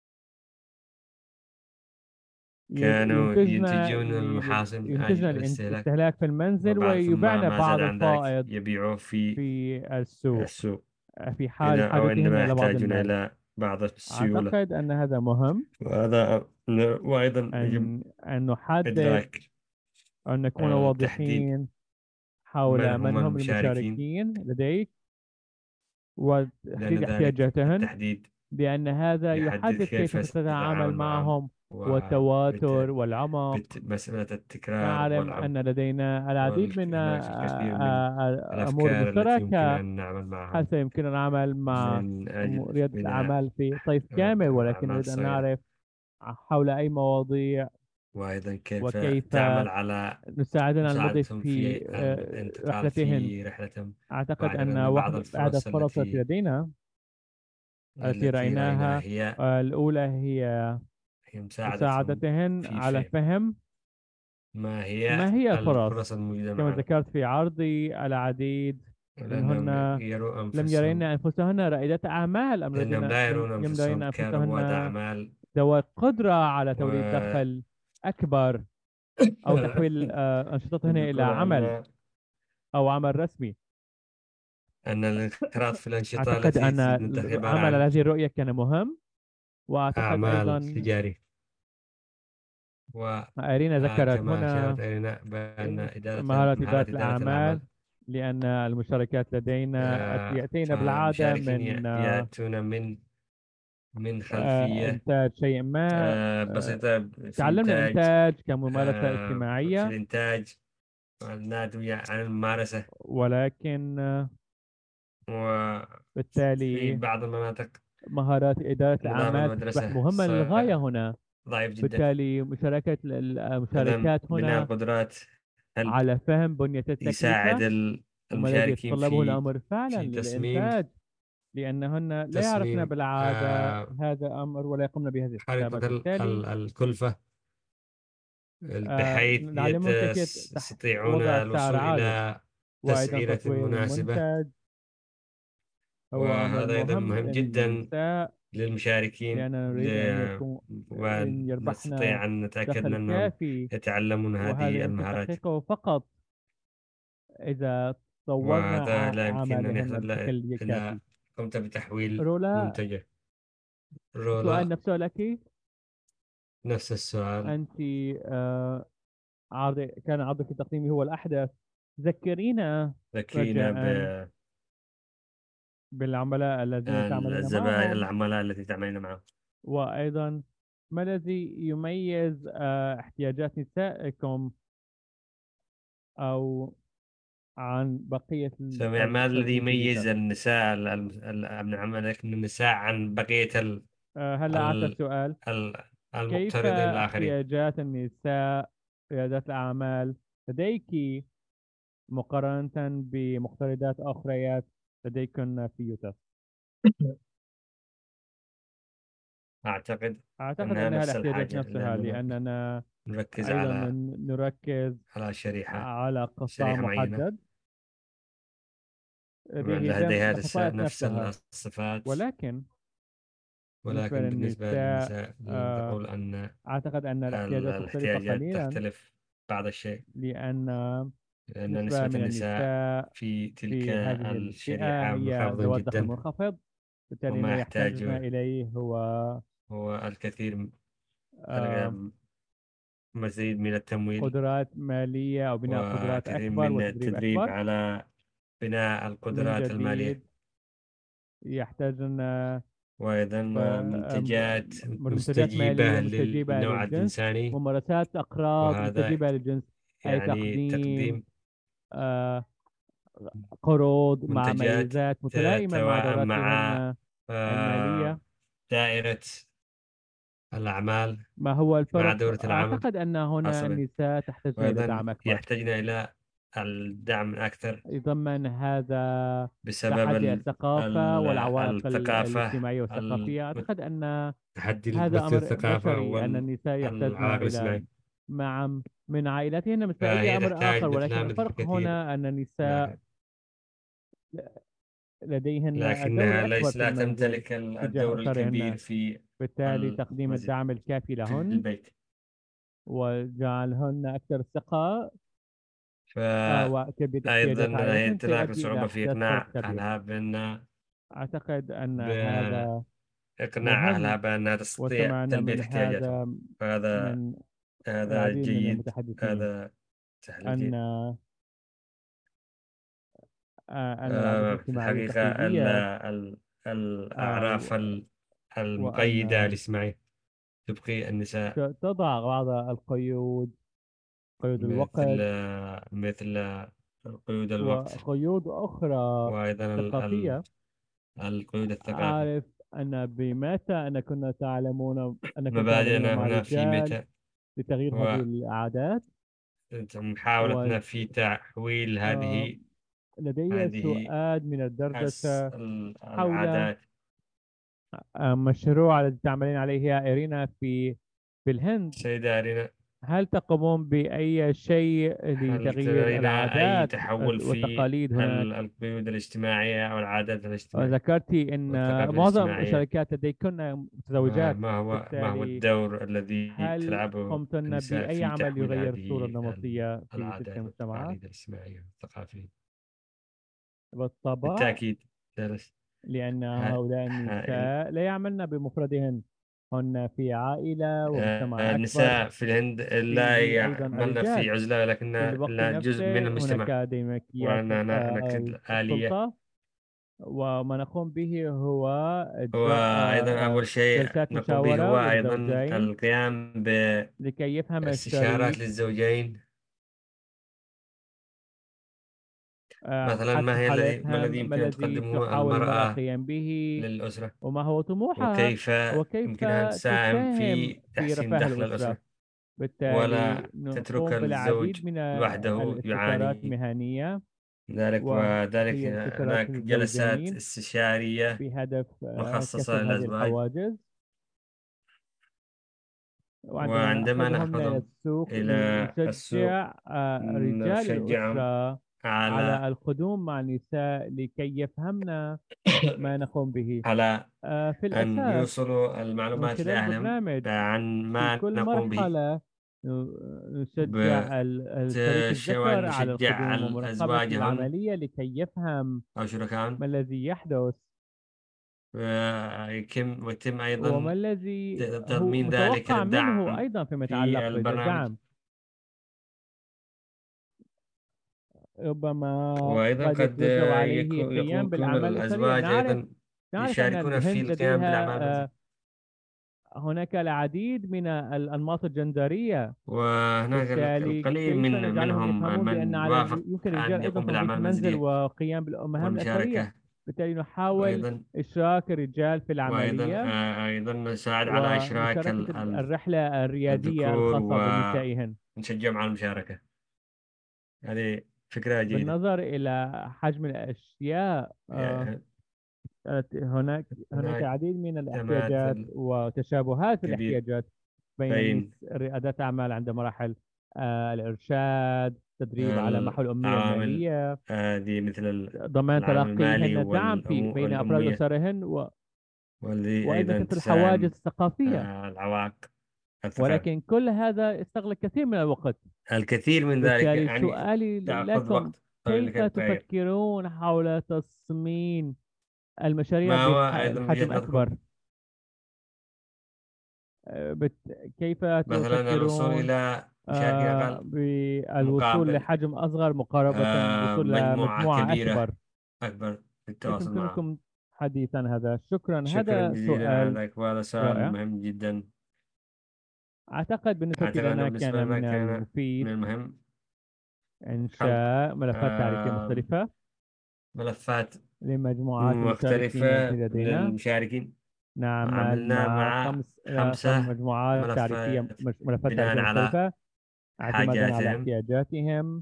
كانوا ينتجون المحاصيل من ينتجن أجل الاستهلاك، الاستهلاك في المنزل، وبعد ثم ويبيعن ما بعض زاد عن ذلك الفائض يبيعوه في في السوق السوق، في حال إذا أو حاجتهن عندما إلى بعض يحتاجون المال. إلى بعض السيولة. أعتقد أن هذا مهم، وهذا وأيضا يجب أن نحدد إدراك أو أن نكون تحديد واضحين من حول من هم هم المشاركين، المشاركين لديك لأن وتحديد ذلك احتياجاتهن، التحديد لأن هذا يحدد يحدد كيف كيف ستتعامل ستتعامل معهم، معهم والتواتر والعمق. ومسألة التكرار نعلم أن لدينا العديد من وهناك الكثير من أمور الأفكار التي يمكن مشتركة. أن نعمل معهم حتى يمكننا العمل مع من أجل ريادة بناء الأعمال في صيف كامل، ولكن أعمال نريد أن صغيرة، نعرف حول أي مواضيع وأيضا كيف وكيف تعمل على نساعدنا المضيف مساعدتهم في في الانتقال رحلتهم. في رحلتهم. أعتقد وأعتقد أن أن بعض أحد الفرص الفرص التي لدينا التي رأيناها رأيناها هي الأولى هي مساعدتهم مساعدتهن في على فهم فهم ما هي ما هي الفرص الفرص. الموجودة كما معنا، ذكرت في عرضي، العديد لأنهم منهن يروا لم يرين أنفسهم أنفسهن رائدات أعمال، أم لأنهم لا يرون لم أنفسهم يرين كرواد أنفسهن أعمال. ذوات قدرة على توليد و دخل أكبر، أو تحويل أنشطتهن إلى يدركون عمل أو عمل رسمي. أن الانخراط في الأنشطة أعتقد التي أن ننتخب العمل على عن هذه الرؤية كان مهم. وأعتقد أعمال أيضا تجارية. أرينا ذكرت وكما هنا أشارت إلينا بأن مهارات إدارة مهارات إدارة الأعمال، الأعمال، لأن المشتركات لدينا يأتين بالعادة فالمشاركين من يأتون من خلفية إنتاج شيء ما، بسيطة في تعلمنا إنتاج إنتاج كممارسة في اجتماعية، الإنتاج الناتج عن الممارسة. ولكن وفي بالتالي بعض المناطق مهارات إدارة نظام الأعمال تصبح المدرسة مهمة للغاية هنا. ضعيف جدا. بالتالي إذا المشاركات بناء هنا القدرات هل على فهم بنية يساعد التكلفة وما الذي المشاركين يتطلبه في الأمر فعلا تصميم للإنتاج، لأنهن لا يعرفن تصميم بالعادة هذا أمر ولا يقومن بهذه الحسابات. خارطة بالتالي الكلفة، بحيث نعلمهم كيفية يستطيعون وضع سعر الوصول عادل، إلى وأيضا تسعيرة تطوير مناسبة. المنتج هو أمر وهذا أيضا مهم مهم جدا للنساء، للمشاركين لأننا نريد أن يربحن ونستطيع أن نتأكد من دخل أنهم كافي، يتعلمون وهذا هذه يمكن المهارات. تحقيقه فقط إذا طورنا وهذا لا يمكن أن أعمالهن يحصل بشكل إلا كافي. قمت بتحويل رولا، منتجه. سؤال رولا، نفسه لك. نفس السؤال. أنت كان عرضك التقديمي هو الأحدث. ذكرينا ذكينا رجاء بالعملاء الذين تعملين بالزبائن معهم، العملاء التي تعملين معهم. وأيضا ما الذي يميز احتياجات نسائكم أو عن بقية سمع ما الذي يميز التزويجيات. النساء من عملك من النساء عن بقية هلا أعطى ال... السؤال. ال... كيف المقترضين الآخرين؟ احتياجات النساء ريادات الأعمال لديك مقارنة بمقترضات أخريات لديكن في يوتا؟ أعتقد أعتقد أنها أنها نفس الاحتياجات الحاجة، نفسها، لأننا لأننا نركز أيضا على نركز شريحة على قطاع معينة محدد لديه لديها الخصائص نفس نفسها. الصفات. ولكن بالنسبة ولكن بالنسبة للنساء للنساء آه، نقول أن أعتقد أن الاحتياجات مختلفة الاحتياجات قليلا، تختلف بعض الشيء، لأن لأن نسبة نسبة من النساء النساء في تلك في هذه الفئة الشريحة هي منخفضة ذوات دخل جدا. منخفض. بالتالي وما ما يحتاجون يحتاج إليه هو هو الكثير آه، مزيد من التمويل قدرات مالية أو بناء قدرات وكثير أكبر من وتدريب التدريب أكبر. على بناء من القدرات المالية. جديد يحتاجون وأيضا منتجات منتجات مالية مستجيبة مستجيبة للنوع للجنس، الإنساني. ممارسات أقراض وهذا مستجيبة للجنس، أي يعني تقديم تقديم آه، قروض مع منتجات ميزات متلائمة مع تتوائم مع دوراتهن آه، المالية. دائرة الأعمال، ما هو مع الفرق؟ دورة العمل أعتقد أن هنا حسب. النساء تحتاجن إلى وأيضا دعم أكبر. يحتاجون إلى الدعم أكثر يضمن هذا بسبب تحدي الثقافة والعوائق الثقافة، الاجتماعية والثقافية. أعتقد أن تحدي هذا مثل أمر الثقافة بشري، أن النساء يحتاجن والعائق إلى الاجتماعي. مع من عائلتهن مثل أي فهي أمر تحتاج آخر، ولكن مثلها مثل الفرق كثير هنا أن من النساء الآخرين، لديهن لكنها دور أكبر في لا المنزل تمتلك تجاه الدور الكبير أسرهن. في بالتالي تقديم المزيد الدعم الكافي في لهن البيت. وجعلهن أكثر ثقة فأيضا باحتياجات هي عائلتهن تلاقي سيؤدي إلى صعوبة في إحداث فرق إقناع كبير. أهلها بأن أعتقد أن هذا بإقناع أهلها مهم، بأنها تستطيع وسمعنا تلبية من احتياجاتهم. هذا فهذا من العديد من جيد. المتحدثين هذا تحليل أن جيد. العادات في الاجتماعية الحقيقة التقليدية الأعراف أو المقيدة وأن الاجتماعية تبقي النساء تضع بعض القيود، قيود مثل الوقت مثل قيود الوقت، وقيود أخرى وأيضا ثقافية. القيود الثقافي. أعرف أن بمتى أنكم تعملون مبادئنا مع هنا في رجال متى، لتغيير هذه العادات. ومحاولتنا في تحويل هذه ولدي هذه سؤال من الدردشة حول العادات. مشروع الذي تعملين عليه يا إيرينا في الهند. سيدة أرينا، هل تقومون بأي شيء هل لتغيير ترين أي العادات تحول في والتقاليد هناك؟ القيود الاجتماعية أو العادات الاجتماعية وذكرت أن والثقافة معظم الاجتماعية؟ الشركات لديكن متزوجات، ما هو بالتالي الدور الذي هل تلعبه قمتن النساء بأي في عمل تحويل يغير الصورة هذه النمطية في تلك العادات المجتمعات؟ والتقاليد الاجتماعية والثقافية؟ بالطبع، بالتأكيد. درس لأن ها- هؤلاء هائل. النساء لا يعملن بمفردهن، هن في عائلة ومجتمع أكبر. النساء في الهند لا فيه أيضا يعملن في الرجال. عزلة، ولكن في الوقت لا جزء من نفسه هناك المجتمع. ديناميكيات وأنا نكد آلية. السلطة، وما نقوم به هو إجراء وأيضا أول شيء جلسات نقوم به مشاورة هو أيضا للزوجين القيام لكي يفهم باستشارات الشريك للزوجين. مثلا حتى لا ما الذي يفهم ما يمكن أن الذي تقدمه تحاول المرأة المرأة القيام به للأسرة، وما هو طموحها، وكيف وكيف يمكنها أن تساهم تساهم في في تحسين رفاه دخل الأسرة. الأسرة، بالتالي ولا تترك نقوم الزوج بالعديد من لوحده الاستشارات يعاني المهنية، وذلك وهي استشارات هناك جلسات الزوجين استشارية بهدف مخصصة كسر هذه للأزواج. الحواجز. وعندما وعندما نأخذهم إلى نأخذهم السوق إلى السوق نشجع رجال نشجعهم الأسرة على على القدوم مع النساء لكي يفهمن ما نقوم به. على في أن الأساس يوصلوا من المعلومات خلال لأهلهم البرنامج عن في ما كل نقوم به، مرحلة نشجع الشريك الذكر على ونشجع القدوم ومراقبة أزواجهن العملية لكي يفهم أو شركائهم. ما الذي يحدث ويتم وما أيضا الذي هو تضمين ذلك متوقع منه الدعم أيضا فيما في يتعلق البرنامج. بالدعم. ربما وأيضا قد قد يتوجب عليه القيام يكون بالأعمال الأسرية. الأزواج أيضا نعرف أن يشاركون في الهند القيام لديها بالأعمال المنزل. هناك العديد من الأنماط الجندرية. وهناك بالتالي القليل كيف نجعلهم نمنهم يفهمون بأن من على يوافق يمكن أن الرجال أيضا يقوم تنظيف بالأعمال المنزل المنزلية وقيام بالمهام الأسرية. والمشاركة. بالتالي نحاول وأيضا إشراك الرجال في وأيضا العملية أيضا نساعد على إشراك ومشاركة الرحلة الريادية الذكور الخاصة بنسائهن. ونشجعهم على المشاركة. هذه فكرة جيدة. بالنظر إلى حجم الأشياء يعني هناك هناك العديد من الاحتياجات تماثل وتشابهات في كبير الاحتياجات بين بين ريادة الأعمال عند مراحل الإرشاد، تدريب على محو الأمية العوامل المالية، هذه مثل ضمان العامل المالي تلقيهن دعم بين أفراد والأمية، أسرهن والذي وأيضا أيضا كسر الحواجز تساهم الثقافية. العوائق الثقافية. ولكن كل هذا يستغرق كثير من الوقت. الكثير من ذلك بالتالي يعني سؤالي تأخذ لكم، وقت طويل كيف لكي تتغير. تفكرون حول تصميم المشاريع ما هو أيضا وجهة بحجم نظركم؟ أكبر؟ كيف مثلا الوصول تفكرون إلى مشاركين أقل بالوصول مقابل لحجم أصغر مقاربة بالوصول إلى مجموعة مجموعة كبيرة أكبر؟ أكبر كيف للتواصل معهم. يمكنكم حديث عن هذا؟ شكرا، شكرا هذا جزيلا سؤال على هذا سؤال رائع. مهم جدا. أعتقد بالنسبة أعتقد أنه لنا بالنسبة كان لنا من كان من المفيد المهم خلق إنشاء ملفات تعريفية آه، مختلفة ملفات لمجموعات المشاركين مختلفة التي لدينا. للمشاركين. نعمل عملنا مع مع خمس خمسة مجموعات تعريفية، ملفات ملفات بناء تعريفية على مختلفة اعتمادا على حاجاتهم، احتياجاتهم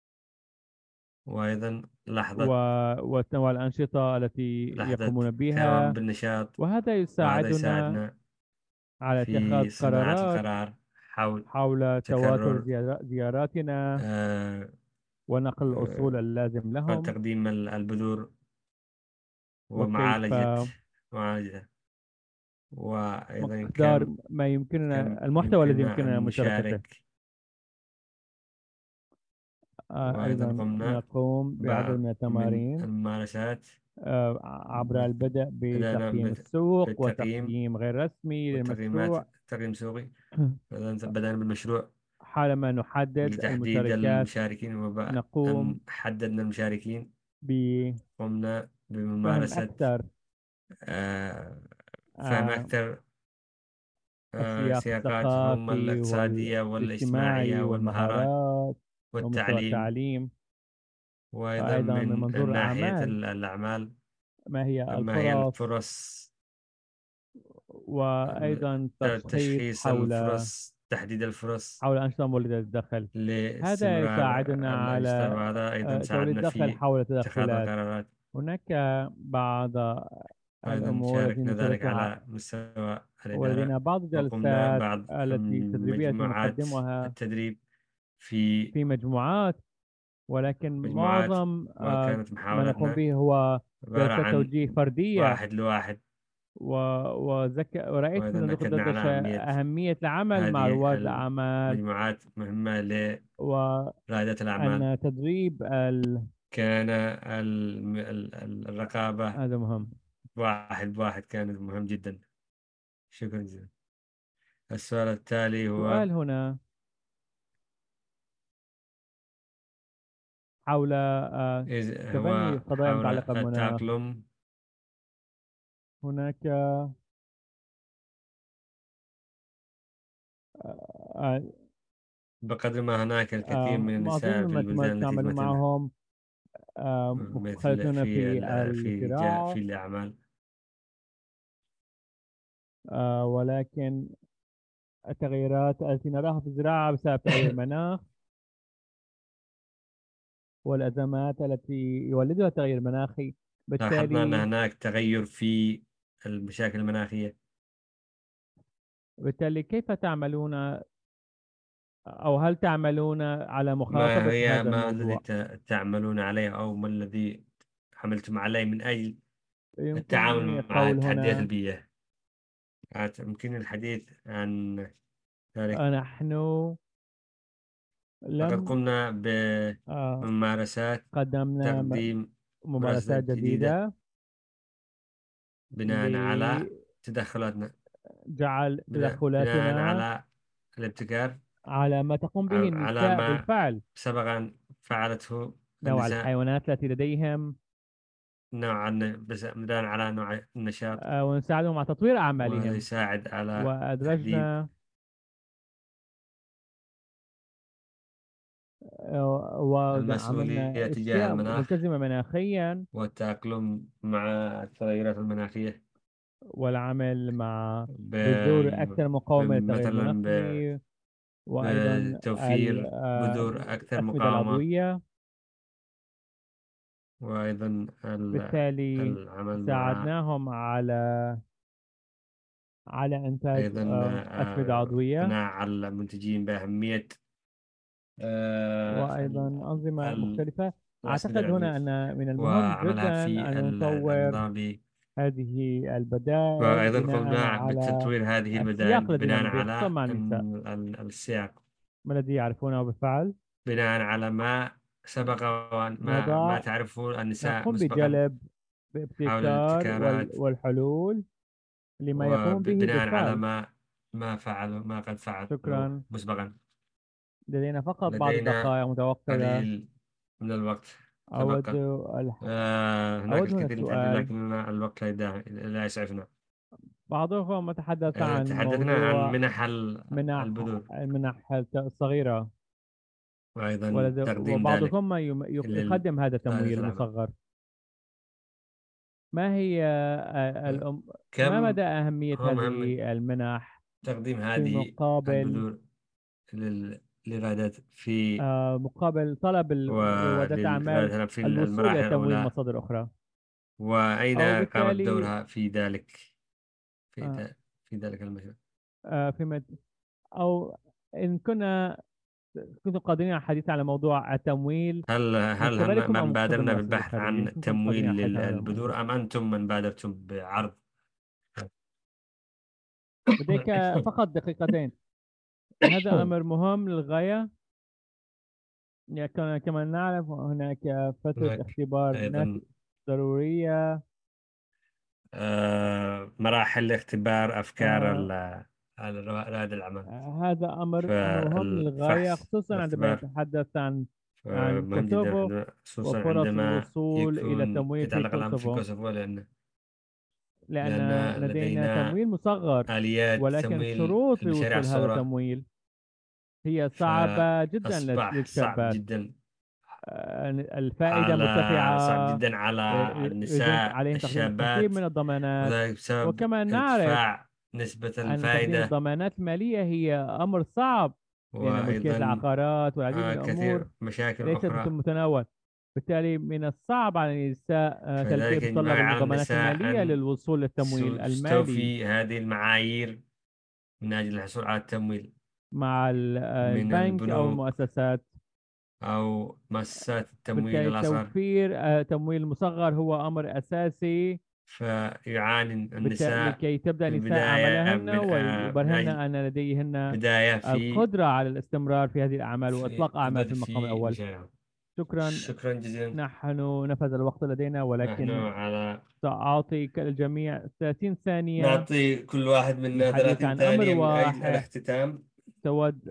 وأيضا و... والأنشطة التي لحظة يقومون قيامهم بها. بالنشاط. وهذا وهذا يساعدنا يساعدنا على اتخاذ في صناعة قرارات القرار حول حول تواتر تكرر زياراتنا آه، ونقل الأصول آه، اللازم لهم، وتقديم البذور وكيف معالجة. وأيضا مقدار ما كم يمكننا، المحتوى الذي يمكننا يمكننا أن مشاركته. نشارك. وأيضا أيضا قمنا نقوم بعدد من من التمارين الممارسات. عبر البدء بدأنا بتقييم السوق بالتقييم وتقييم غير رسمي والتقييمات، للمشروع. تقييم سوقي. بدأنا بالمشروع حالما نحدد لتحديد المشاركات المشاركين، وبعد نقوم أن حددنا المشاركين بفهم قمنا بممارسة أكثر آه، فهم آه، أكثر السياق سياقات هم الثقافي الاقتصادية والاجتماعي والاجتماعية والمهارات والمهارات ومستوى والتعليم، التعليم. وأيضا وأيضا من من منظور ناحية الأعمال، الأعمال، ما هي ما هي الفرص، الفرص، وأيضا تشخيص تشخيص حول الفرص، تحديد الفرص أنشطة مولدة الدخل. هذا لاستمرار يساعدنا الاجتماع، على وهذا أيضا توليد ساعدنا دخل في حول اتخاذ التدخلات. القرارات. هناك بعض وأيضا الأمور التي شاركنا ذلك نشاركها، على مستوى الإدارة، ولدينا بعض وقمنا الجلسات بعض التدريبية التي مجموعات نقدمها التدريب في في مجموعات، ولكن مجموعات، معظم وكانت ما نقوم محاولاتنا به هو عبارة جلسات عن توجيه فردية. واحد لواحد. ورأيت في وأيضا صندوق أكدنا على الدردشة أهمية أهمية العمل مع هذه رواد الأعمال، المجموعات مهمة لرائدة الأعمال. وأن تدريب كان الرقابة هذا مهم. واحد بواحد كانت مهم جدا. شكرا جزيلا. السؤال التالي هو سؤال هنا حول تبني هو قضايا حول متعلقة بالمناخ. التأقلم. هناك آه، بقدر ما هناك الكثير من معظم النساء في من البلدان التي تعمل تمثلنا، معهم مثل مخالطون في في الزراعة، الأعمال. ولكن التغيرات التي نراها في الزراعة بسبب تغير المناخ والأزمات التي يولدها التغير المناخي. لاحظنا أن بالتالي هناك تغير في المشاكل المناخية. كيف تعملون، أو هل تعملون على مخاطبة هذا ما الذي الموضوع؟ تعملون عليه، أو ما الذي عملتم عليه من أجل يمكنني التعامل مع قول تحديات هنا البيئة؟ يمكن الحديث عن ذلك. نحن لقد لم قمنا آه، بممارسات قدمنا تقديم ممارسات مراسلات جديدة جديدة بناء على لجعل تدخلاتنا، بناء تدخلاتنا على الابتكار، على ما تقوم به على النساء ما بالفعل، سبقا فعلته نوع النساء، الحيوانات التي لديهم، نوعا بس بناء على نوع النشاط. ونساعدهم على تطوير وهذا أعمالهم. يساعد على تحديد وأدرجنا المسؤولية وعملنا تجاه أشياء المناخ ملتزمة مناخيا، والتأقلم مع التغيرات المناخية، والعمل مع بذور أكثر مقاومة للتغير مثلا المناخي، وأيضا بتوفير بذور أكثر الأسمدة مقاومة، العضوية. وأيضا بالتالي العمل مع ساعدناهم على إنتاج أيضا أسمدة عضوية، إقناع المنتجين بأهمية آه، وأيضا ال- أنظمة ال- مختلفة. الأسمدة أعتقد العضوية، هنا أن من المهم وعملها جدا في أن نطور النظام هذه البدائل وأيضا بناء قمنا على بتطوير هذه البدائل السياق الذي بناء نعمل به، خصوصا على مع النساء، السياق، ما الذي يعرفونه بالفعل. بناء على ما سبق ما نضع تعرفه النساء نقوم مسبقا بجلب حول بابتكار الابتكارات، والحلول لما يقوم به وبناء على بالفعل. ما قد فعلوا شكرا. مسبقا. لدينا فقط بعض لدينا الدقائق متوقفة. قليل من الوقت أود تبقى. هناك أود هنا الكثير من التحديات السؤال. لكننا الوقت لا يسعفنا. بعضهم تحدث عن تحدثنا عن موضوع منح البذور، المنح الصغيرة، وأيضا تقديم ذلك وبعضكم يقدم هذا لرائدة التمويل الأعمال. المصغر. ما هي ما كم مدى أهمية هو مهم هذه المنح تقديم في هذه مقابل البذور للرائدات في مقابل طلب روادة أعمال وللرائدات في الوصول إلى المراحل تمويل الأولى، مصادر أخرى؟ وأين أو قامت بالتالي دورها في ذلك آه، في ذلك المجال؟ في أو إن كنتم قادرين على الحديث على موضوع التمويل من هل قبلكم أو من من قبل بادرنا المؤسسة بالبحث الخارجية، إن عن كنتم قادرين على تمويل الحديث عن هذا الموضوع. للبذور، أم أنتم من بادرتم بعرض؟ لديك فقط دقيقتين. هذا أمر مهم للغاية. كما نعرف هناك فترة هناك اختبار أيضا ضرورية. مراحل اختبار أفكار آه، رائد الأعمال. هذا أمر مهم للغاية، فالفحص خصوصا عندما والاختبار نتحدث عن مهم جدا، كوسوفو خصوصا وفرص عندما الوصول إلى يكون التمويل في يتعلق الأمر في كوسوفو. كوسوفو، لأن لأن لأن لدينا لدينا تمويل مصغر، آليات ولكن تمويل شروط المشاريع لوصول هذا الصغرى، التمويل هي صعبة جدا فأصبح صعب للشابات. جدا الفائدة صعب مرتفعة. جدا على يجب النساء عليهم تقديم الكثير الشابات، من الضمانات. وذلك بسبب وكما نعرف ارتفاع نسبة أن تقديم الفائدة، الضمانات المالية هي أمر صعب، لأن ملكية وأيضا العقارات والعديد من الأمور كثير مشاكل ليست أخرى. بالمتناول. بالتالي من الصعب على النساء فلذلك ينبغي يتطلب على الضمانات النساء المالية أن للوصول للتمويل المالي تستوفي هذه المعايير من أجل الحصول على التمويل مع من البنك أو البنوك المؤسسات. أو مؤسسات التمويل بالتالي الأصغر. توفير تمويل مصغر هو أمر أساسي فيعاني النساء لكي تبدأ في نساء البداية أعمالهن من ويبرهن أجل أن لديهن بداية في القدرة على الاستمرار في هذه الأعمال وإطلاق أعمال في إثبات المقام في الأول. مشاريعهم. شكرا. شكرا جزيلا. نحن نفذ الوقت لدينا، نحن ولكن على سأعطي الجميع 30 ثانية نعطي كل واحد منا للحديث 30 عن أمر ثانية من أجل واحد. الاختتام. تود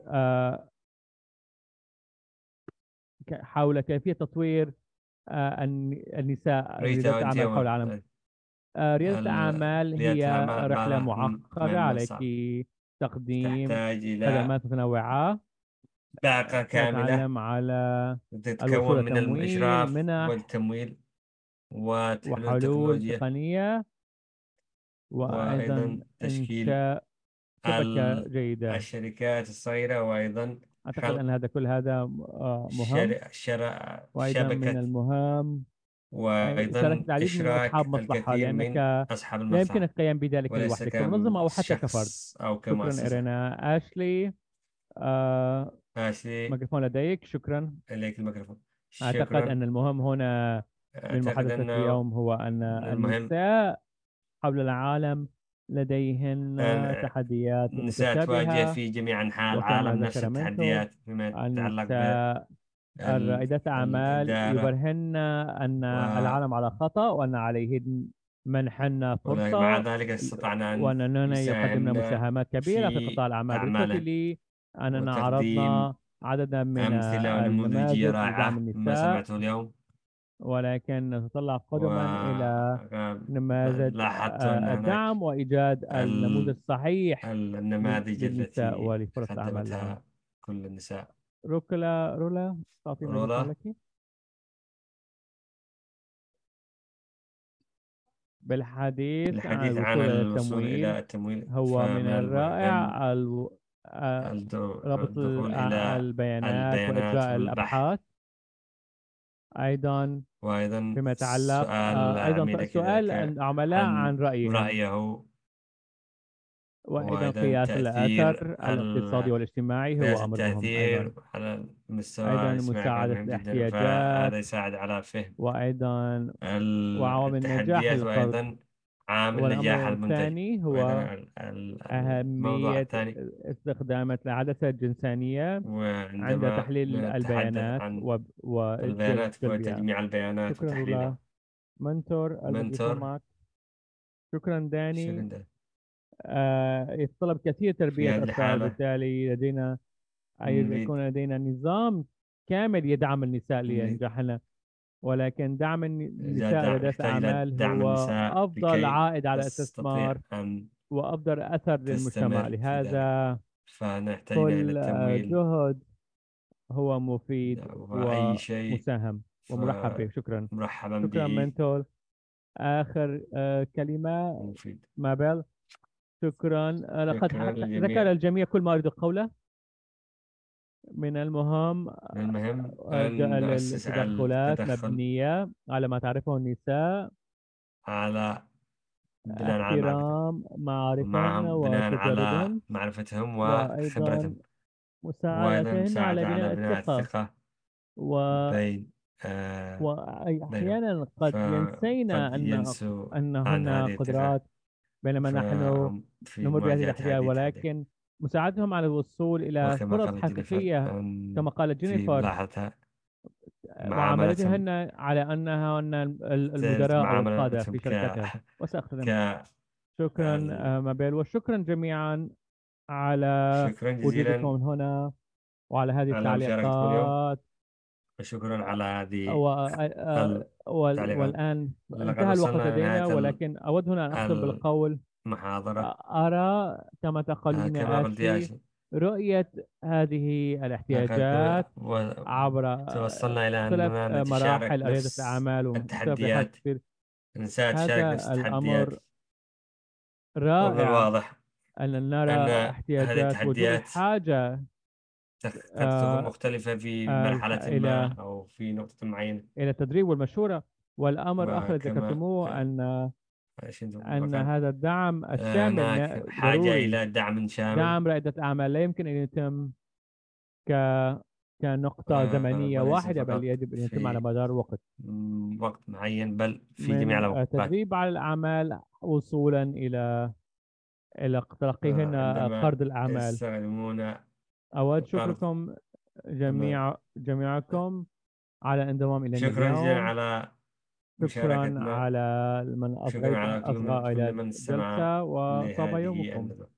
حول كيفية تطوير النساء ريتا، ريادة وأنت أعمال حول أول. العالم. ريادة الأعمال ريادة هي الأعمال رحلة من معقدة، عليك المصعب، تقديم تحتاج إلى خدمات متنوعة. باقة كاملة تتعلم على تتكون الوصول من لتمويل، الإشراف منح والتمويل وحلول وحلول تكنولوجيا، تقنية، وأيضا وأيضا تشكيل إنشاء شبكة جيدة. الشركات الصغيرة، وأيضا أعتقد خلق أن هذا كل هذا مهم. وأيضا من شبكة، المهم شاركت وأيضا العديد من أصحاب إشراك مصلحة، الكثير لأنك من أصحاب لا يمكنك المصلحة، القيام بذلك وليس لوحدك كمنظمة أو حتى كفرد. كشخص أو شكرا كمؤسسة. إرينا. آشلي، آه، آسي، ميكروفون لديك. شكرا. إليك الميكروفون. أعتقد شكرا. أن المهم هنا من أعتقد محادثة أنه اليوم هو أن من المهم النساء حول العالم لديهن أن تحديات النساء تواجه متشابهة. في جميع أنحاء وكما العالم نفس ذكر منتور، التحديات فيما يتعلق النساء الرائدات أعمال بالإدارة. يبرهن أن و العالم على خطأ، وأن عليهن منحنا مع فرصة، ذلك استطعنا أن وأننا يقدمن يساهمنا مساهمات كبيرة في في قطاع الأعمال. بالنسبة أعمالنا لي، أننا وتقديم عرضنا عددا من أمثلة ونموذجية النماذج لدعم رائعة مما النساء، سمعته اليوم. ولكن نتطلع قدما إلى نماذج ولاحظت أن هناك الدعم وإيجاد النموذج ال- الصحيح النماذج للنساء التي ولفرص العمل لهن. قدمتها كل النساء. رولا، تعطي رولا، الميكروفون لك. بالحديث عن الحديث عن الوصول إلى الوصول التمويل، إلى التمويل، هو من فمن المهم الرائع ربط الدخول إلى البيانات البيانات وإجراء والبحث. الأبحاث. أيضا وأيضا فيما يتعلق سؤال أيضا العميلة سؤال كذلك العملاء عن عن رأيهم، رأيه، وأيضا وأيضا قياس الأثر تأثير الاقتصادي والاجتماعي قياس هو أمر مهم أيضا. التأثير على المستوى أيضا الاجتماعي كان مساعدة مهم جدا، الاحتياجات، فهذا يساعد على فهم وأيضا وعوامل النجاح التحديات، للفرد. وأيضا عامل نجاح والأمر المنتج. الثاني وأيضا هو الموضوع أهمية الثاني، استخدام العدسة الجنسانية عند وعندما تحليل نتحدث البيانات عن البيانات وجلبها. وتجميع البيانات شكرا رولا. وتحليلها. منتور، الميكروفون منتور، معك. شكرا داني. شكرا. يتطلب كثير في تربية هذه أطفال، الحالة بالتالي لدينا يجب أن نريد يكون لدينا نظام كامل يدعم النساء نريد لينجحن. ولكن دعم النساء ريادات نحتاج إلى الأعمال دعم هو النساء أفضل لكي عائد على تستطيع الاستثمار أن وأفضل أثر للمجتمع. تستمر في ذلك، لهذا فنحتاج إلى كل التمويل جهد هو مفيد وأي شيء، ومساهم ومرحب به. شكرا. فمرحبا شكرا به منتول. آخر كلمة ومفيد. مابل. شكرا. لقد شكرا ذكر للجميع. الجميع كل ما أريد قوله. من المهم من المهم أن جعل نؤسس التدخلات التدخل مبنية على ما تعرفه النساء، على بناء على معرفتهم، احترام معارفهن ومعهم بناء على وتجاربهن، معرفتهم وأيضا وخبرتهم، وأيضا مساعدتهن على مساعدة على بناء بناء الثقة. الثقة و... بين بينهم. وأحيانا قد ينسينا فقد ينسوا عن أنهن هذه الثقة، قدرات بينما نحن فهم في نمر بهذه مواجهة التحديات، هذه التحديات. ولكن مساعدتهم على الوصول إلى وكما فرص قالت جينيفر حقيقية كما قالت في جينيفر، ملاحظتها، معاملتهم معاملتهن على أنهن المدراء أو القادة معاملتهم في شركتهم. وسأختم. ك شكرا مابيل، وشكرا جميعا على شكرا وجودكم جزيلا هنا وعلى هذه على مشاركتكم اليوم. التعليقات. وشكرا على هذه و- التعليقات. والآن لقد انتهى الوقت وصلنا لدينا، لنهاية ولكن أود هنا أن أختم بالقول: المحاضرة. أرى كما تقولين كما قلت يا آشلي رؤية هذه الاحتياجات عبر توصلنا إلى مختلف أننا نتشارك مراحل ريادة نفس الأعمال ومختلف مرحلة التحديات، التفكير. نتشارك نفس هذا التحديات. الأمر ومن رائع، الواضح أن أن نرى هذه احتياجات، وجود التحديات الحاجة قد تكون آه، مختلفة في مرحلة ما إلى أو في نقطة معينة. التدريب والمشورة. والأمر الآخر الذي وكما ذكرتموه أن وكان هذا الدعم الشامل هناك حاجة ضروري. إلى دعم شامل. دعم رائدة أعمال لا يمكن أن يتم ك كنقطة زمنية وليس واحدة، بل فقط يجب أن يتم على في مدار وقت، وقت معين، بل في جميع من الأوقات. تدريب على الأعمال وصولا إلى تلقيهن عندما قرض الأعمال. يستخدمون أود القرض. شكركم تمام. جميعكم على الانضمام إلينا شكرا جزيلا اليوم. على شكرا مشاركتنا. على من شكرا على أصغى كل إلى من استمع الجلسة، وطاب لهذه يومكم. الندوة.